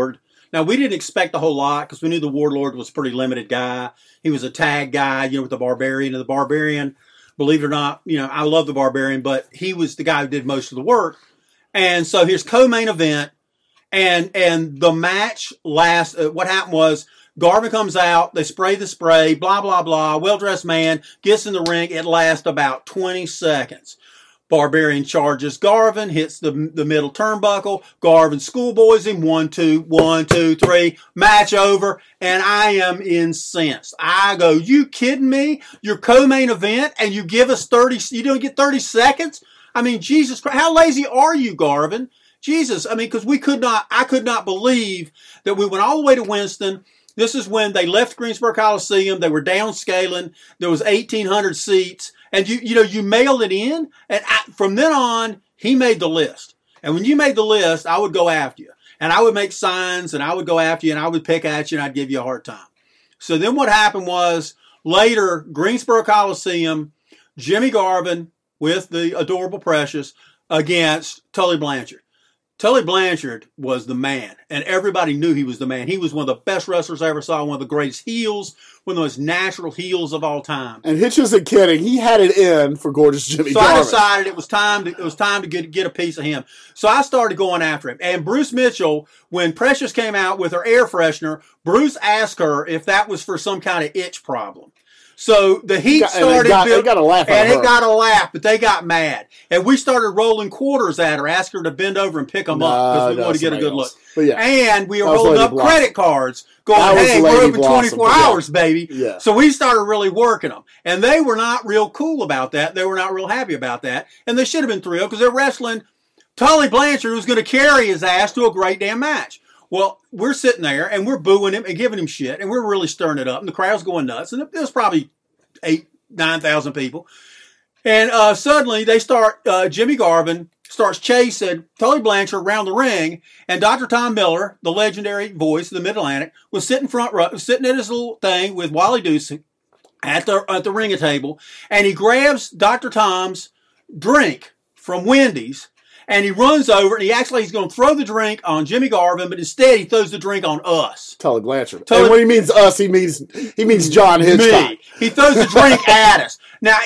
Now, we didn't expect a whole lot because we knew the Warlord was a pretty limited guy. He was a tag guy, with the Barbarian. And the Barbarian, believe it or not, I love the Barbarian, but he was the guy who did most of the work. And so here's co-main event. And the match lasts, what happened was, Garvin comes out, they spray the spray, blah, blah, blah, well-dressed man, gets in the ring, it lasts about 20 seconds. Barbarian charges Garvin, hits the middle turnbuckle, Garvin schoolboys him, 1, 2, 1, 2, 3, match over, and I am incensed. I go, you kidding me? Your co-main event, and you give us 30, you don't get 30 seconds? I mean, Jesus Christ, how lazy are you, Garvin? Jesus, because I could not believe that we went all the way to Winston. This is when they left Greensboro Coliseum. They were downscaling. There was 1,800 seats. And you mailed it in. And from then on, he made the list. And when you made the list, I would go after you. And I would make signs and I would go after you and I would pick at you and I'd give you a hard time. So then what happened was later, Greensboro Coliseum, Jimmy Garvin with the adorable Precious against Tully Blanchard. Tully Blanchard was the man, and everybody knew he was the man. He was one of the best wrestlers I ever saw, one of the greatest heels, one of the most natural heels of all time. And Hitch isn't kidding. He had it in for gorgeous Jimmy Garvin. So I decided it was time to get a piece of him. So I started going after him. And Bruce Mitchell, when Precious came out with her air freshener, Bruce asked her if that was for some kind of itch problem. So the heat started, they got a laugh at her. It got a laugh, but they got mad, and we started rolling quarters at her, asking her to bend over and pick them up because we wanted to get a good look. But yeah, and we were rolling up credit cards, going, "Hey, we're open 24 hours, baby." Yeah. So we started really working them, and they were not real cool about that. They were not real happy about that, and they should have been thrilled because they're wrestling Tully Blanchard, who's going to carry his ass to a great damn match. Well, we're sitting there, and we're booing him and giving him shit, and we're really stirring it up, and the crowd's going nuts, and there's probably 8,000-9,000 people. And suddenly, they start, Jimmy Garvin starts chasing Tully Blanchard around the ring, and Dr. Tom Miller, the legendary voice of the Mid-Atlantic, was sitting sitting at his little thing with Wally Deuce at the ring table, and he grabs Dr. Tom's drink from Wendy's, and he runs over, and he acts like he's going to throw the drink on Jimmy Garvin, but instead he throws the drink on us. Tully Blanchard. And when he means us, he means John Hitchcock. Me. He throws the drink at us. Now,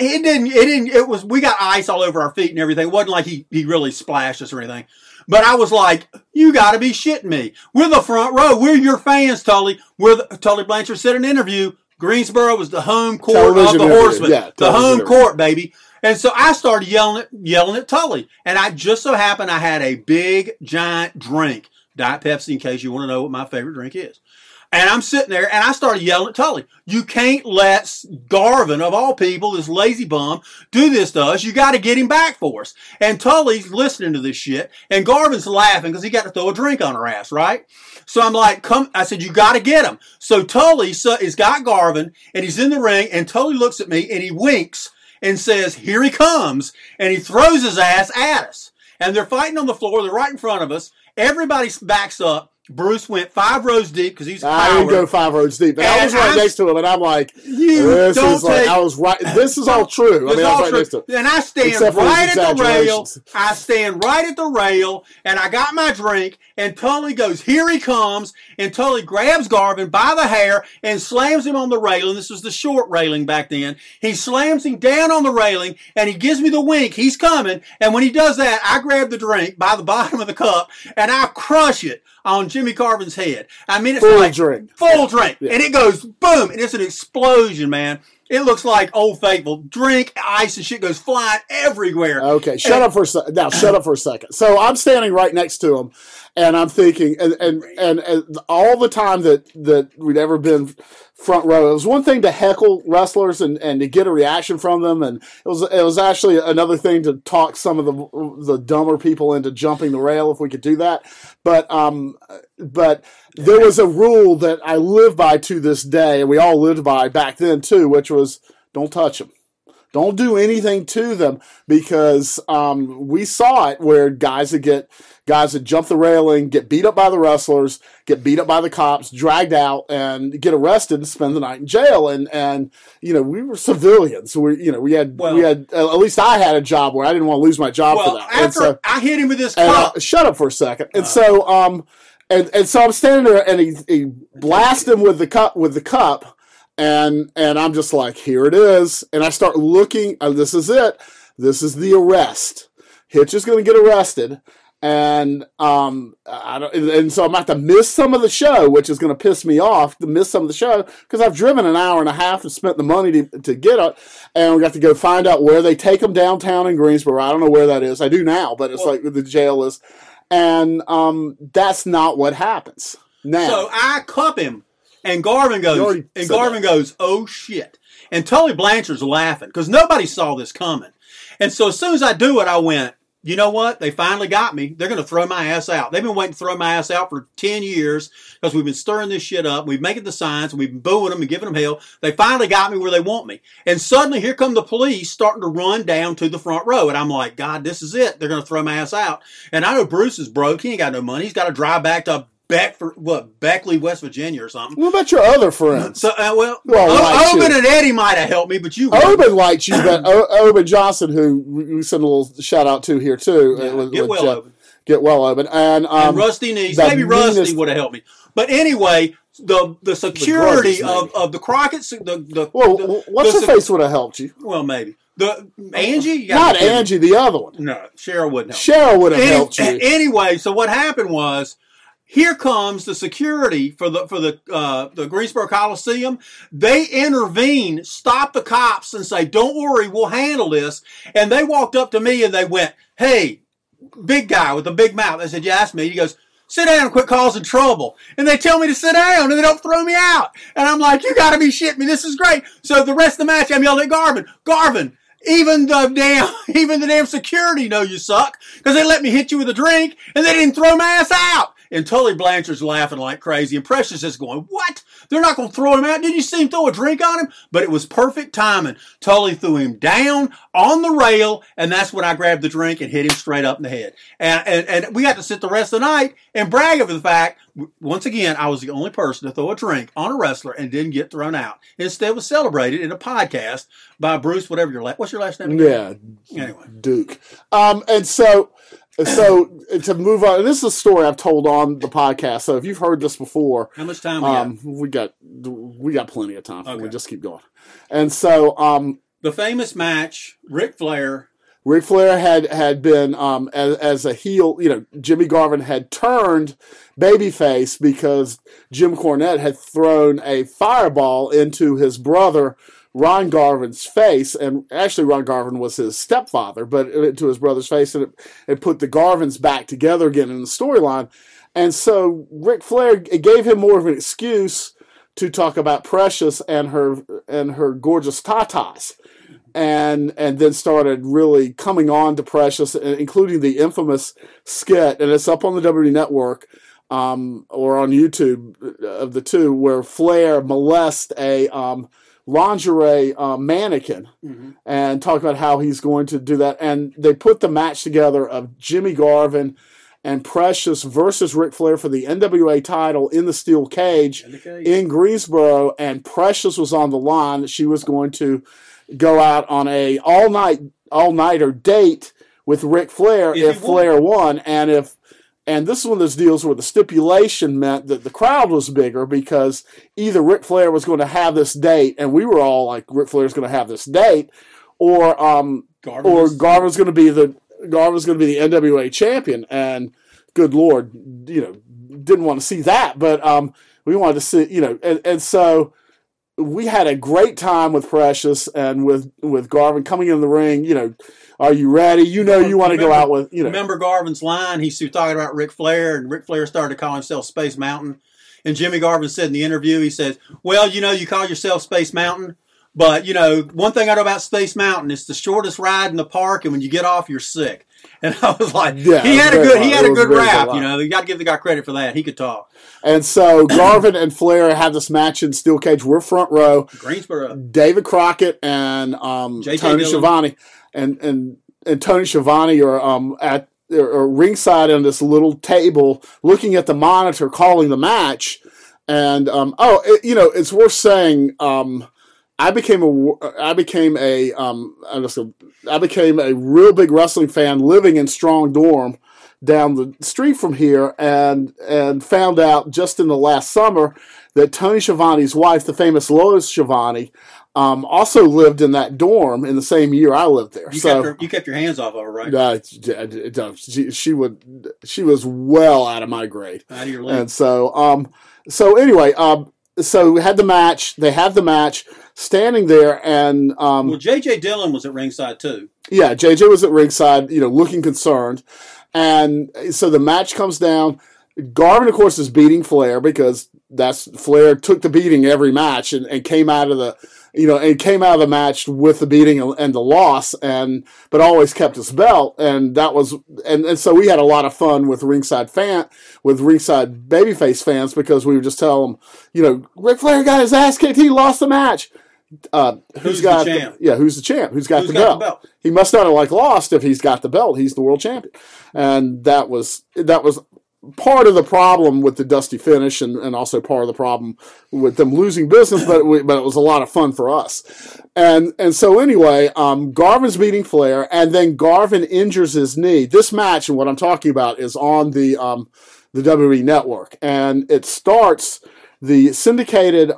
we got ice all over our feet and everything. It wasn't like he really splashed us or anything. But I was like, you got to be shitting me. We're the front row. We're your fans, Tully. Tully Blanchard said in an interview, Greensboro was the home court of the Horsemen. Yeah, the home court, baby. And so I started yelling at Tully. And I just so happened I had a big, giant drink. Diet Pepsi, in case you want to know what my favorite drink is. And I'm sitting there, and I started yelling at Tully. You can't let Garvin, of all people, this lazy bum, do this to us. You got to get him back for us. And Tully's listening to this shit, and Garvin's laughing because he got to throw a drink on her ass, right? So I'm like, come. I said, you got to get him. So Tully has got Garvin, and he's in the ring, and Tully looks at me, and he winks and says, here he comes, and he throws his ass at us. And they're fighting on the floor. They're right in front of us. Everybody backs up. Bruce went 5 rows deep because he's a coward. I didn't go 5 rows deep, but I was right next to him, and I'm like, this is all true. I was right next to him. And I stand right at the rail. I stand right at the rail, and I got my drink, and Tully goes, here he comes, and Tully grabs Garvin by the hair and slams him on the railing. This was the short railing back then. He slams him down on the railing, and he gives me the wink. He's coming, and when he does that, I grab the drink by the bottom of the cup, and I crush it on Jimmy Garvin's head. I mean, it's full drink. Yeah. And it goes boom, and it's an explosion, man. It looks like Old Faithful. Drink, ice, and shit goes flying everywhere. Okay, shut up for a second. So I'm standing right next to him, and I'm thinking, and all the time that we'd ever been front row, it was one thing to heckle wrestlers and to get a reaction from them, and it was actually another thing to talk some of the dumber people into jumping the rail if we could do that. But there was a rule that I live by to this day, and we all lived by back then too, which was don't touch them. Don't do anything to them, because we saw it where guys that jump the railing, get beat up by the wrestlers, get beat up by the cops, dragged out, and get arrested and spend the night in jail. And we were civilians. We had at least I had a job where I didn't want to lose my job for that. After I hit him with this cup. Shut up for a second. And so and so I'm standing there, and he blasts him with the cup, and I'm just like, here it is, and I start looking. This is it. This is the arrest. Hitch is going to get arrested, and and so I'm about to miss some of the show, which is going to piss me off to miss some of the show because I've driven an hour and a half and spent the money to get it, and we got to go find out where they take them downtown in Greensboro. I don't know where that is. I do now, but it's like the jail is. And that's not what happens now. So I cup him, and Garvin goes, "Oh shit!" And Tully Blanchard's laughing because nobody saw this coming. And so as soon as I do it, I went, you know what? They finally got me. They're going to throw my ass out. They've been waiting to throw my ass out for 10 years because we've been stirring this shit up. We've making the signs. We've been booing them and giving them hell. They finally got me where they want me. And suddenly here come the police starting to run down to the front row. And I'm like, God, this is it. They're going to throw my ass out. And I know Bruce is broke. He ain't got no money. He's got to drive back to Beckley, West Virginia or something. What about your other friends? So, Obin and Eddie might have helped me, but you wouldn't. Obin liked you, but Obin Johnson, who we sent a little shout out to here too. Obin. Get well, Obin. And Rusty Neese. Maybe Rusty would have helped me. But anyway, the security of the Crockett... what's her face would have helped you? Well, maybe. Angie? Not Angie, the other one. No, Cheryl wouldn't help. Cheryl would have helped you. Anyway, so what happened was... Here comes the security for the Greensboro Coliseum. They intervene, stop the cops, and say, "Don't worry, we'll handle this." And they walked up to me and they went, "Hey, big guy with the big mouth." I said, "Yeah, that's me." He goes, "Sit down and quit causing trouble." And they tell me to sit down and they don't throw me out. And I'm like, "You got to be shitting me! This is great." So the rest of the match, I'm yelling at Garvin. Even the damn security know you suck because they let me hit you with a drink and they didn't throw my ass out. And Tully Blanchard's laughing like crazy. And Precious is going, "What? They're not going to throw him out? Did you see him throw a drink on him?" But it was perfect timing. Tully threw him down on the rail, and that's when I grabbed the drink and hit him straight up in the head. And we got to sit the rest of the night and brag over the fact, once again, I was the only person to throw a drink on a wrestler and didn't get thrown out. Instead, was celebrated in a podcast by Bruce, what's your last name again? Yeah. Anyway. Duke. And so to move on, and this is a story I've told on the podcast. So if you've heard this before, how much time we got plenty of time. Okay. We just keep going. And so the famous match, Ric Flair had been as a heel. You know, Jimmy Garvin had turned babyface because Jim Cornette had thrown a fireball into his brother Ron Garvin's face, and actually Ron Garvin was his stepfather, but into his brother's face, and it put the Garvins back together again in the storyline. And so Ric Flair, it gave him more of an excuse to talk about Precious and her gorgeous tatas, and then started really coming on to Precious, including the infamous skit, and it's up on the WWE Network or on YouTube of the two, where Flair molests a lingerie mannequin and talk about how he's going to do that. And they put the match together of Jimmy Garvin and Precious versus Ric Flair for the NWA title in the steel cage in Greensboro. And Precious was on the line. She was going to go out on a all-nighter date with Ric Flair if Flair won. And this is one of those deals where the stipulation meant that the crowd was bigger because either Ric Flair was going to have this date, and we were all like, Ric Flair's going to have this date, or Garvin's going to be the NWA champion. And good Lord, didn't want to see that, but we wanted to see, and so we had a great time with Precious and with Garvin coming in the ring, are you ready? You want to go out with, Remember Garvin's line? He's talking about Ric Flair, and Ric Flair started to call himself Space Mountain. And Jimmy Garvin said in the interview, he says, "Well, you call yourself Space Mountain, but, one thing I know about Space Mountain, it's the shortest ride in the park, and when you get off, you're sick." And I was like, yeah, he had a good rap, You got to give the guy credit for that. He could talk. And so Garvin and Flair had this match in steel cage. We're front row. Greensboro. David Crockett and Tony Schiavone. And Tony Schiavone are ringside on this little table, looking at the monitor, calling the match. And it's worth saying, I became a real big wrestling fan living in Strong Dorm down the street from here and found out just in the last summer that Tony Schiavone's wife, the famous Lois Schiavone, also lived in that dorm in the same year I lived there. You kept your hands off of her, right? She was well out of my grade. Out of your league. And so anyway, so we had the match. They had the match, standing there, and well, J.J. Dillon was at ringside too. Yeah, J.J. was at ringside, looking concerned, and so the match comes down. Garvin, of course, is beating Flair because Flair took the beating every match and came out of the match with the beating and the loss, but always kept his belt, and so we had a lot of fun with ringside babyface fans because we would just tell them, Ric Flair got his ass kicked, he lost the match. Who's the champ? Who's the champ? Who's got the belt? He must not have lost if he's got the belt. He's the world champion, and that was part of the problem with the Dusty finish, and also part of the problem with them losing business. But it was a lot of fun for us, and so anyway, Garvin's beating Flair, and then Garvin injures his knee. This match, and what I'm talking about, is on the WWE Network, and it starts the syndicated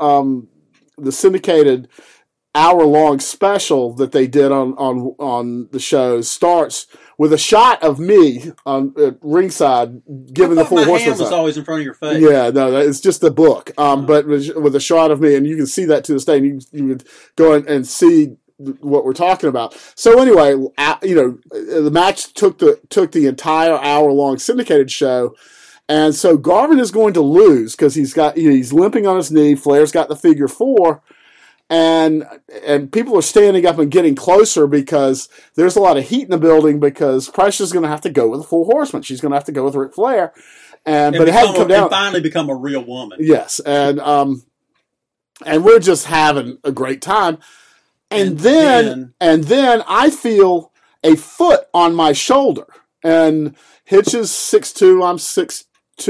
hour-long special that they did on the show starts with a shot of me at ringside giving the Four Horsemen. My hand was always in front of your face. Yeah, no, it's just the book. But with a shot of me, and you can see that to this day. And you would go and see what we're talking about. So anyway, the match took the entire hour-long syndicated show. And so Garvin is going to lose because he's limping on his knee. Flair's got the figure 4. And people are standing up and getting closer because there's a lot of heat in the building because Precious going to have to go with the Four Horsemen. She's going to have to go with Ric Flair. But it hadn't come down. And finally become a real woman. Yes. And we're just having a great time. And then I feel a foot on my shoulder. And Hitch is 6'2", I'm 6'2".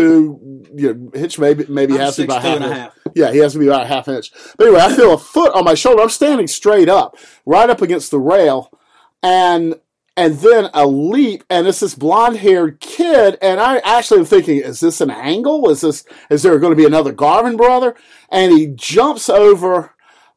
Hitch maybe has to be about half inch. Yeah, he has to be about a half inch. But anyway, I feel a foot on my shoulder. I'm standing straight up, right up against the rail, and then a leap, and it's this blonde-haired kid, and I actually am thinking, is this an angle? Is there going to be another Garvin brother? And he jumps over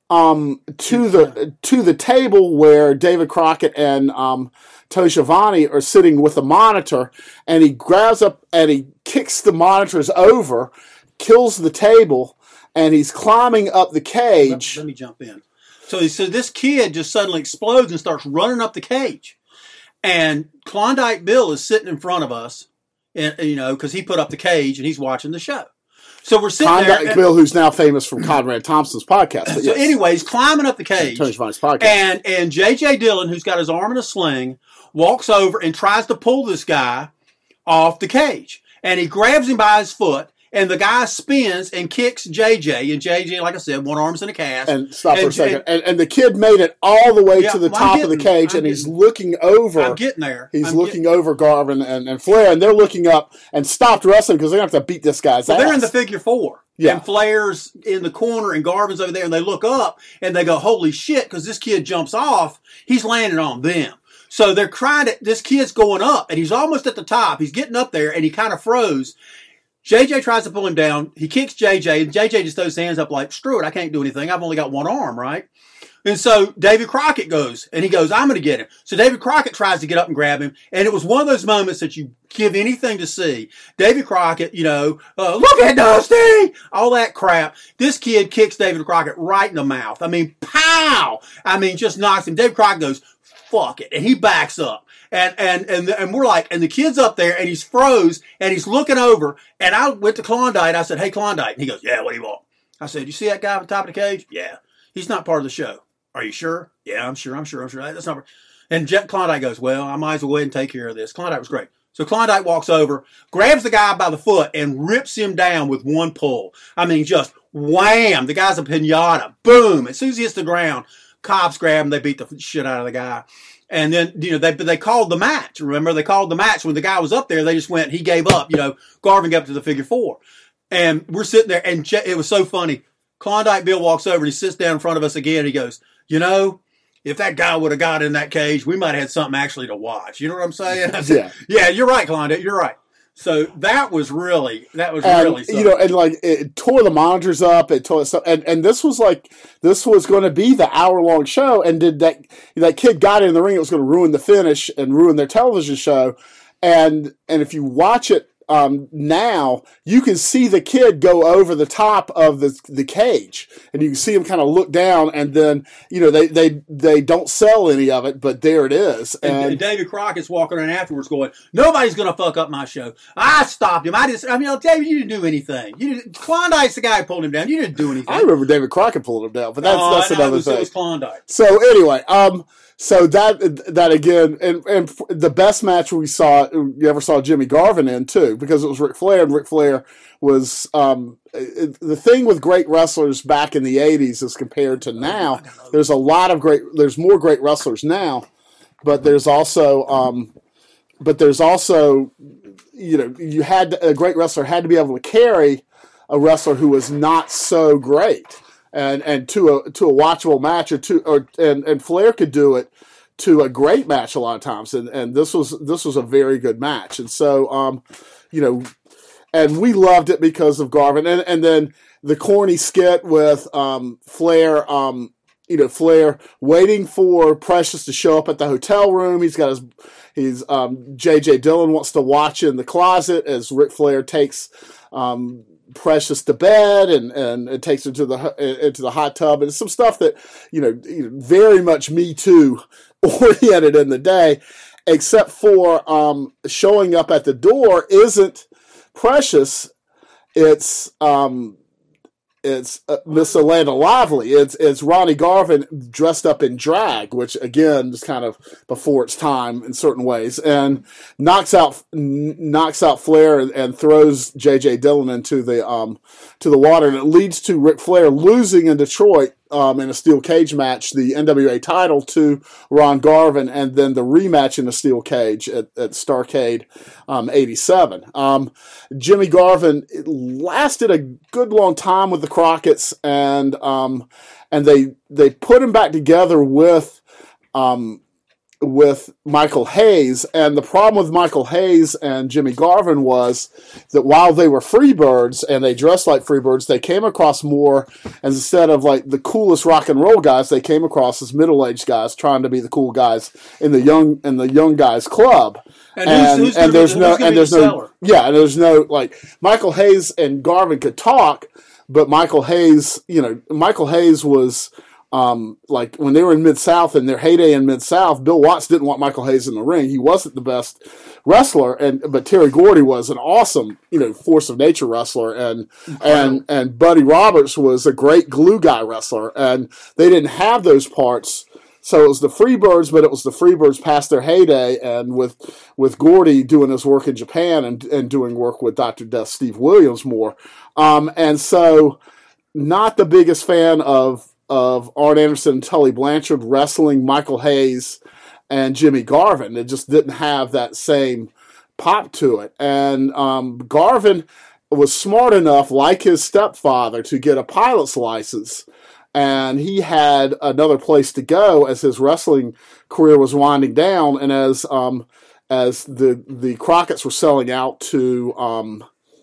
to the table where David Crockett and Tony Schiavone are sitting with a monitor, and he grabs up and he kicks the monitors over, kills the table, and he's climbing up the cage. Let me jump in. So this kid just suddenly explodes and starts running up the cage. And Klondike Bill is sitting in front of us, because he put up the cage and he's watching the show. So we're sitting there. Klondike Bill, who's now famous from Conrad Thompson's podcast. So anyways, climbing up the cage. Tony Schiavone's podcast. And J.J. Dillon, who's got his arm in a sling, walks over and tries to pull this guy off the cage. And he grabs him by his foot, and the guy spins and kicks JJ. And JJ, like I said, one arm's in a cast. And stop for a second. And the kid made it all the way to the top of the cage, and he's looking over. I'm getting there. He's looking over Garvin and Flair, and they're looking up and stopped wrestling because they're going to have to beat this guy's ass. They're in the figure 4. Yeah. And Flair's in the corner, and Garvin's over there, and they look up, and they go, holy shit, because this kid jumps off. He's landing on them. So they're this kid's going up, and he's almost at the top. He's getting up there, and he kind of froze. JJ tries to pull him down. He kicks JJ, and JJ just throws his hands up like, screw it, I can't do anything. I've only got one arm, right? And so David Crockett goes, and he goes, I'm going to get him. So David Crockett tries to get up and grab him, and it was one of those moments that you give anything to see. David Crockett, look at Dusty! All that crap. This kid kicks David Crockett right in the mouth. I mean, pow! I mean, just knocks him. David Crockett goes, fuck it, and he backs up. And we're like, and the kid's up there, and he's froze, and he's looking over, and I went to Klondike, I said, hey, Klondike. And he goes, yeah, what do you want? I said, you see that guy at the top of the cage? Yeah. He's not part of the show. Are you sure? Yeah, I'm sure. That's not. And Klondike goes, well, I might as well go ahead and take care of this. Klondike was great. So Klondike walks over, grabs the guy by the foot, and rips him down with one pull. I mean, just wham! The guy's a pinata. Boom! As soon as he hits the ground, cops grab him. They beat the shit out of the guy. And then, they called the match. Remember, they called the match. When the guy was up there, they just went, he gave up. Garvin gave up to the figure 4. And we're sitting there, and it was so funny. Klondike Bill walks over, and he sits down in front of us again, and he goes, if that guy would have got in that cage, we might have had something actually to watch. You know what I'm saying? I said, Yeah. yeah, you're right, Klondike. You're right. So that was really something. And like it tore the monitors up. It tore stuff, and this was going to be the hour-long show. And did that kid got in the ring? It was going to ruin the finish and ruin their television show. And if you watch it now, you can see the kid go over the top of the cage, and you can see him kind of look down, and then they don't sell any of it, but there it is. And David Crockett's walking around afterwards going, "Nobody's going to fuck up my show. I stopped him. David, you didn't do anything. Klondike's the guy who pulled him down. You didn't do anything." I remember David Crockett pulling him down, but that's another thing. It was Klondike. So anyway, so that again, and the best match you ever saw Jimmy Garvin in too, because it was Ric Flair, and Ric Flair was the thing with great wrestlers back in the '80s as compared to now. There's more great wrestlers now, but there's also a great wrestler had to be able to carry a wrestler who was not so great. And to a watchable match, and Flair could do it to a great match a lot of times, and this was a very good match, and so and we loved it because of Garvin, and then the corny skit with Flair, Flair waiting for Precious to show up at the hotel room. J.J. Dillon wants to watch in the closet as Ric Flair takes Precious to bed and it takes her into the hot tub, and some stuff that very much Me Too oriented in the day, except for showing up at the door isn't Precious, it's Miss Atlanta Lively. It's Ronnie Garvin dressed up in drag, which again is kind of before its time in certain ways, and knocks out Flair and throws J.J. Dillon into the water, and it leads to Ric Flair losing in Detroit in a steel cage match the NWA title to Ron Garvin, and then the rematch in a steel cage at Starrcade '87. Jimmy Garvin lasted a good long time with the Crockett's, and they put him back together with Michael Hayes. And the problem with Michael Hayes and Jimmy Garvin was that while they were Freebirds and they dressed like Freebirds, they came across more as, instead of like the coolest rock and roll guys, they came across as middle-aged guys trying to be the cool guys in the young guys club. And there's no like Michael Hayes and Garvin could talk, but Michael Hayes was like when they were in Mid-South, in their heyday in Mid-South, Bill Watts didn't want Michael Hayes in the ring. He wasn't the best wrestler, but Terry Gordy was an awesome, force of nature wrestler, and Buddy Roberts was a great glue guy wrestler, and they didn't have those parts. So it was the Freebirds, but it was the Freebirds past their heyday, and with Gordy doing his work in Japan and doing work with Dr. Death Steve Williams more. And so not the biggest fan of Arn Anderson and Tully Blanchard wrestling Michael Hayes and Jimmy Garvin. It just didn't have that same pop to it. And Garvin was smart enough, like his stepfather, to get a pilot's license. And he had another place to go as his wrestling career was winding down, and as the Crockett's were selling out to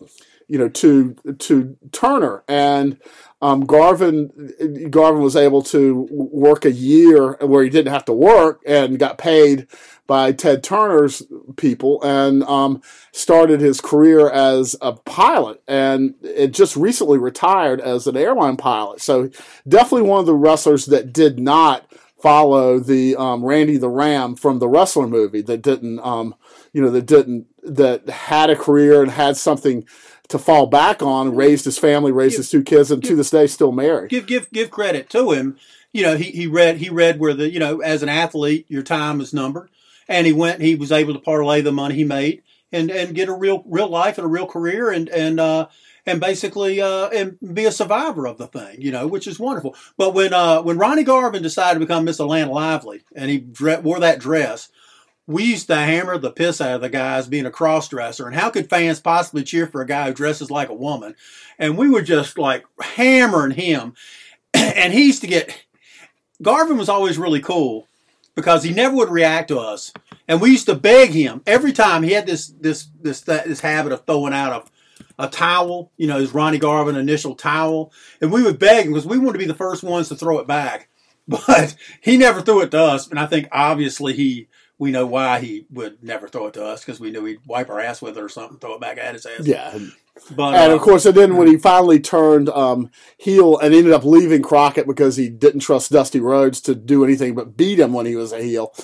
Turner, and Garvin was able to work a year where he didn't have to work and got paid by Ted Turner's people, and started his career as a pilot, and it just recently retired as an airline pilot. So definitely one of the wrestlers that did not follow the Randy the Ram from the Wrestler movie, that had a career and had something to fall back on, raised his family, raised his two kids, and to this day still married. Give credit to him. He read where as an athlete your time is numbered, and he was able to parlay the money he made and get a real life and a real career and basically and be a survivor of the thing, which is wonderful. But when Ronnie Garvin decided to become Miss Atlanta Lively and he wore that dress, we used to hammer the piss out of the guy as being a cross-dresser. And how could fans possibly cheer for a guy who dresses like a woman? And we were just like hammering him. And he used to get, Garvin was always really cool because he never would react to us, and we used to beg him every time. He had this habit of throwing out a towel, his Ronnie Garvin initial towel, and we would beg him because we wanted to be the first ones to throw it back. But he never threw it to us, and I think obviously we know why he would never throw it to us, because we knew he'd wipe our ass with it or something, throw it back at his ass. Yeah. But, and of course, and then when he finally turned heel and ended up leaving Crockett because he didn't trust Dusty Rhodes to do anything but beat him when he was a heel,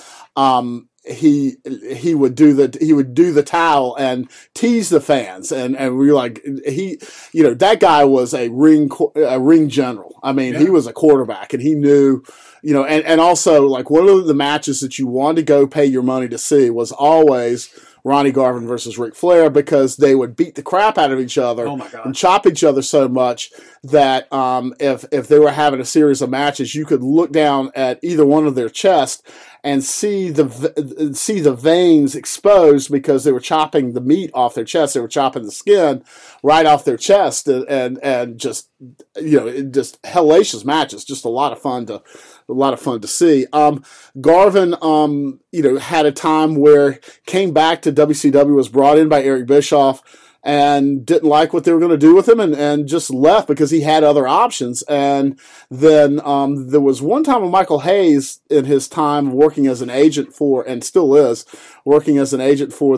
he would do the towel and tease the fans, and we were like, that guy was a ring general. I mean, he was a quarterback, and he knew, and also, like, one of the matches that you wanted to go pay your money to see was always Ronnie Garvin versus Ric Flair, because they would beat the crap out of each other and chop each other so much that if they were having a series of matches, you could look down at either one of their chests and see the veins exposed, because they were chopping the meat off their chest. They were chopping the skin right off their chest, and just just hellacious matches. Just a lot of fun to see. Garvin, had a time where came back to WCW, was brought in by Eric Bischoff, and didn't like what they were going to do with him, and just left because he had other options. And then there was one time with Michael Hayes in his time working as an agent for, and still is, working as an agent for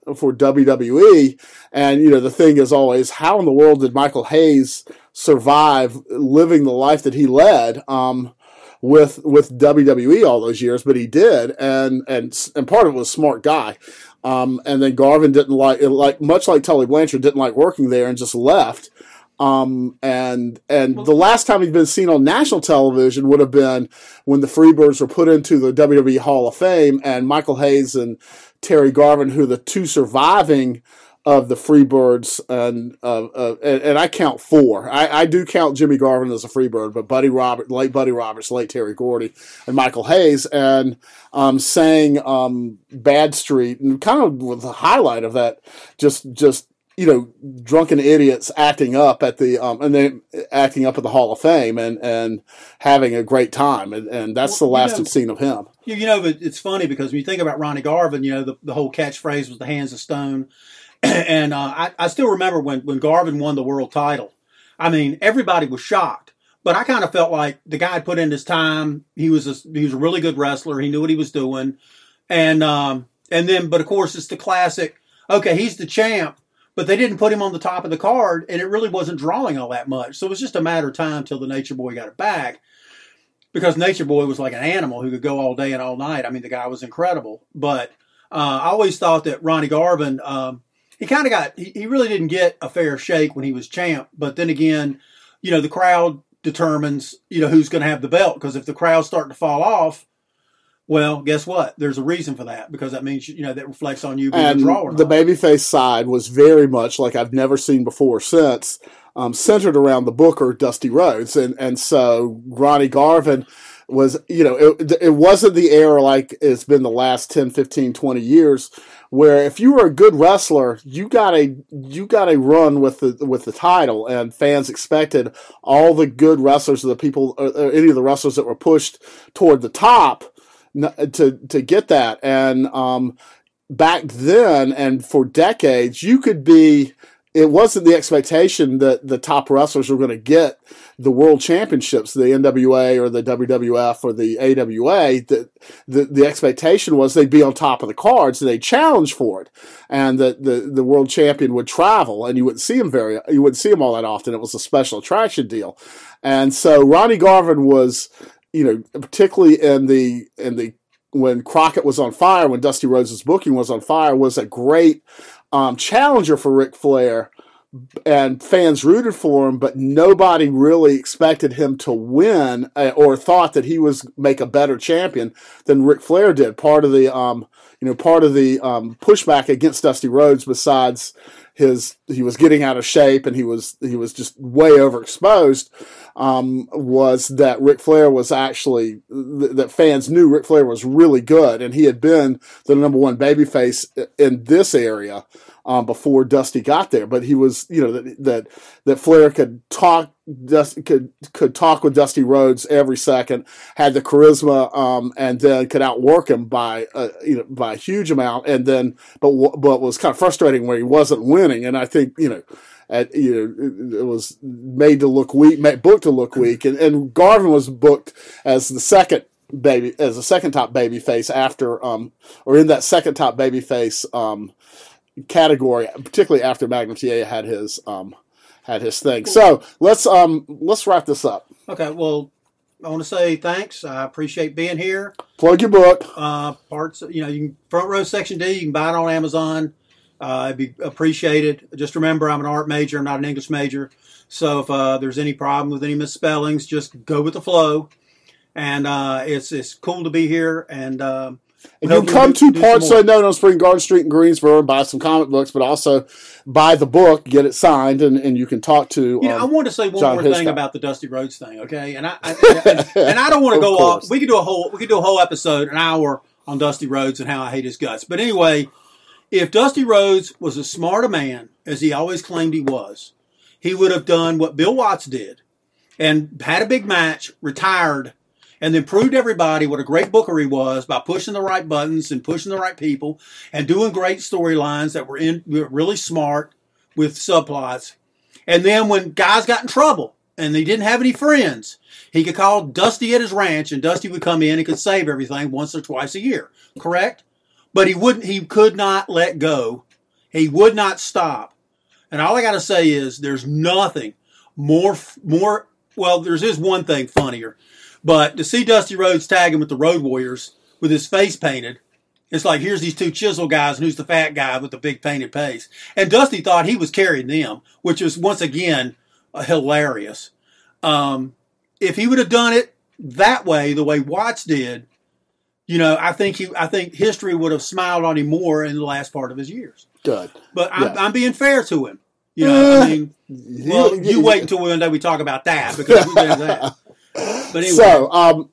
WWE. And, the thing is always, how in the world did Michael Hayes survive living the life that he led with WWE all those years? But he did, and part of it was a smart guy. And then Garvin didn't much like Tully Blanchard, didn't like working there and just left. And the last time he'd been seen on national television would have been when the Freebirds were put into the WWE Hall of Fame, and Michael Hayes and Terry Garvin, who are the two surviving of the Freebirds, and I count four. I do count Jimmy Garvin as a Freebird, but late Buddy Roberts, late Terry Gordy, and Michael Hayes, and sang Bad Street, and kind of with the highlight of that, just drunken idiots acting up at the and then acting up at the Hall of Fame and having a great time, and that's the last I've seen of him. But it's funny because when you think about Ronnie Garvin, the whole catchphrase was the hands of stone. And I still remember when Garvin won the world title. I mean, everybody was shocked, but I kind of felt like the guy had put in his time. He was a really good wrestler. He knew what he was doing, but of course it's the classic. Okay, he's the champ, but they didn't put him on the top of the card, and it really wasn't drawing all that much. So it was just a matter of time till the Nature Boy got it back, because Nature Boy was like an animal who could go all day and all night. I mean, the guy was incredible. But I always thought that Ronnie Garvin. He really didn't get a fair shake when he was champ. But then again, the crowd determines, who's going to have the belt. Because if the crowd's starting to fall off, well, guess what? There's a reason for that. Because that means, that reflects on you being a draw or not. The babyface side was very much like I've never seen before since, centered around the Booker, Dusty Rhodes. And so Ronnie Garvin was, it wasn't the era like it's been the last 10, 15, 20 years, where if you were a good wrestler, you got a run with the title, and fans expected all the good wrestlers, or the people, or any of the wrestlers that were pushed toward the top, to get that. And back then, and for decades, it wasn't the expectation that the top wrestlers were going to get the world championships, the NWA or the WWF or the AWA. The expectation was they'd be on top of the cards and they'd challenge for it, and that the world champion would travel, and you wouldn't see him all that often. It was a special attraction deal. And so Ronnie Garvin was, particularly in the when Crockett was on fire, when Dusty Rhodes' booking was on fire, was a great challenger for Ric Flair, and fans rooted for him, but nobody really expected him to win, or thought that he was make a better champion than Ric Flair did. Part of the pushback against Dusty Rhodes, besides he was getting out of shape and he was just way overexposed, was that Ric Flair was actually, that fans knew Ric Flair was really good, and he had been the number one babyface in this area before Dusty got there. But he was, that Flair could talk could talk with Dusty Rhodes every second, had the charisma, and then could outwork him by a huge amount. And then, but was kind of frustrating where he wasn't winning. And I think it was made to look weak, booked to look weak, and Garvin was booked as the second top baby face after, or in that second top baby face category, particularly after Magnum TA had his thing. So let's wrap this up. Okay, well, I want to say thanks. I appreciate being here. Plug your book. Parts, you can Front Row Section D. You can buy it on Amazon. It'd be appreciated. Just remember, I'm an art major. I'm not an English major. So if there's any problem with any misspellings, just go with the flow. And it's cool to be here. And you can come to Parts Unknown on Spring Garden Street in Greensboro and buy some comic books, but also buy the book, get it signed, and you can talk to. I want to say one more thing about the Dusty Rhodes thing, okay? And I don't want to go off. We could do a whole episode, an hour on Dusty Rhodes and how I hate his guts. But anyway, if Dusty Rhodes was as smart a man as he always claimed he was, he would have done what Bill Watts did and had a big match, retired, and then proved to everybody what a great booker he was by pushing the right buttons and pushing the right people and doing great storylines that were really smart with subplots. And then when guys got in trouble and they didn't have any friends, he could call Dusty at his ranch and Dusty would come in and could save everything once or twice a year. Correct? But he could not let go. He would not stop. And all I got to say is there's nothing more, well, there's one thing funnier. But to see Dusty Rhodes tag him with the Road Warriors with his face painted, it's like, here's these two chisel guys, and who's the fat guy with the big painted face? And Dusty thought he was carrying them, which was, once again, hilarious. If he would have done it that way, the way Watts did, I think history would have smiled on him more in the last part of his years. Good. But I'm being fair to him. You wait until one day we talk about that, because we did that. But anyway.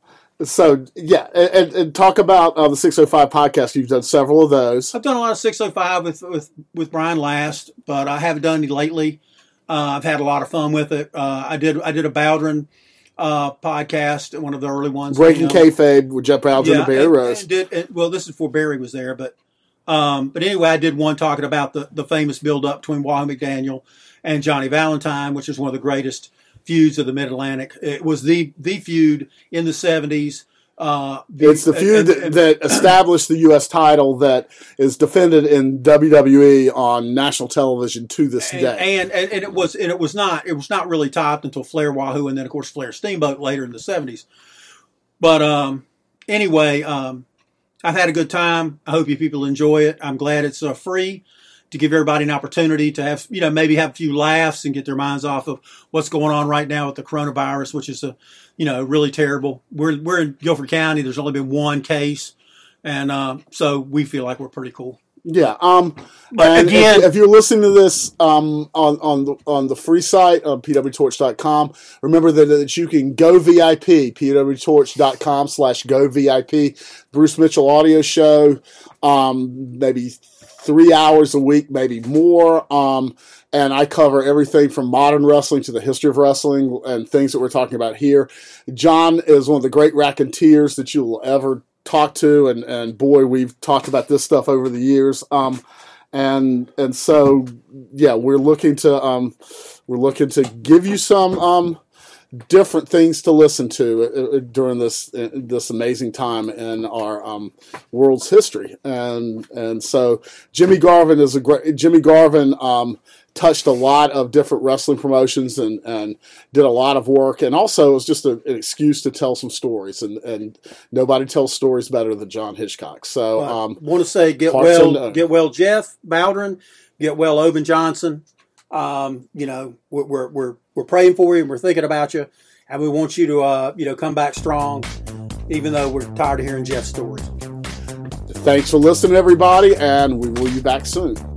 And talk about the 605 podcast. You've done several of those. I've done a lot of 605 with Brian Last, but I haven't done any lately. I've had a lot of fun with it. I did a Bowdrin podcast, one of the early ones. Breaking Kayfabe with Jeff Bowdrin and Barry Rose. This is before Barry was there, but anyway, I did one talking about the famous build-up between Wahoo McDaniel and Johnny Valentine, which is one of the greatest feuds of the Mid-Atlantic. It was the feud in the 70s. It's the feud that established the U.S. title that is defended in WWE on national television to this day. And it was not really topped until Flair Wahoo, and then of course Flair Steamboat later in the 70s. But anyway, I've had a good time. I hope you people enjoy it. I'm glad it's free, to give everybody an opportunity to have, maybe have a few laughs and get their minds off of what's going on right now with the coronavirus, which is really terrible. We're in Guilford County. There's only been one case, and so we feel like we're pretty cool. Yeah. But again, if you're listening to this on the free site on pwtorch.com, remember that you can go VIP, pwtorch.com/go VIP. Bruce Mitchell audio show, maybe 3 hours a week, maybe more. And I cover everything from modern wrestling to the history of wrestling and things that we're talking about here. John is one of the great raconteers that you will ever talk to, and boy, we've talked about this stuff over the years. And so we're looking to give you some different things to listen to during this amazing time in our world's history. And so Jimmy Garvin touched a lot of different wrestling promotions and did a lot of work. And also it was just an excuse to tell some stories. And nobody tells stories better than John Hitchcock. So I want to say get well Jeff Bowdrin, get well Oben Johnson. We're praying for you and we're thinking about you. And we want you to come back strong, even though we're tired of hearing Jeff's stories. Thanks for listening, everybody, and we will be back soon.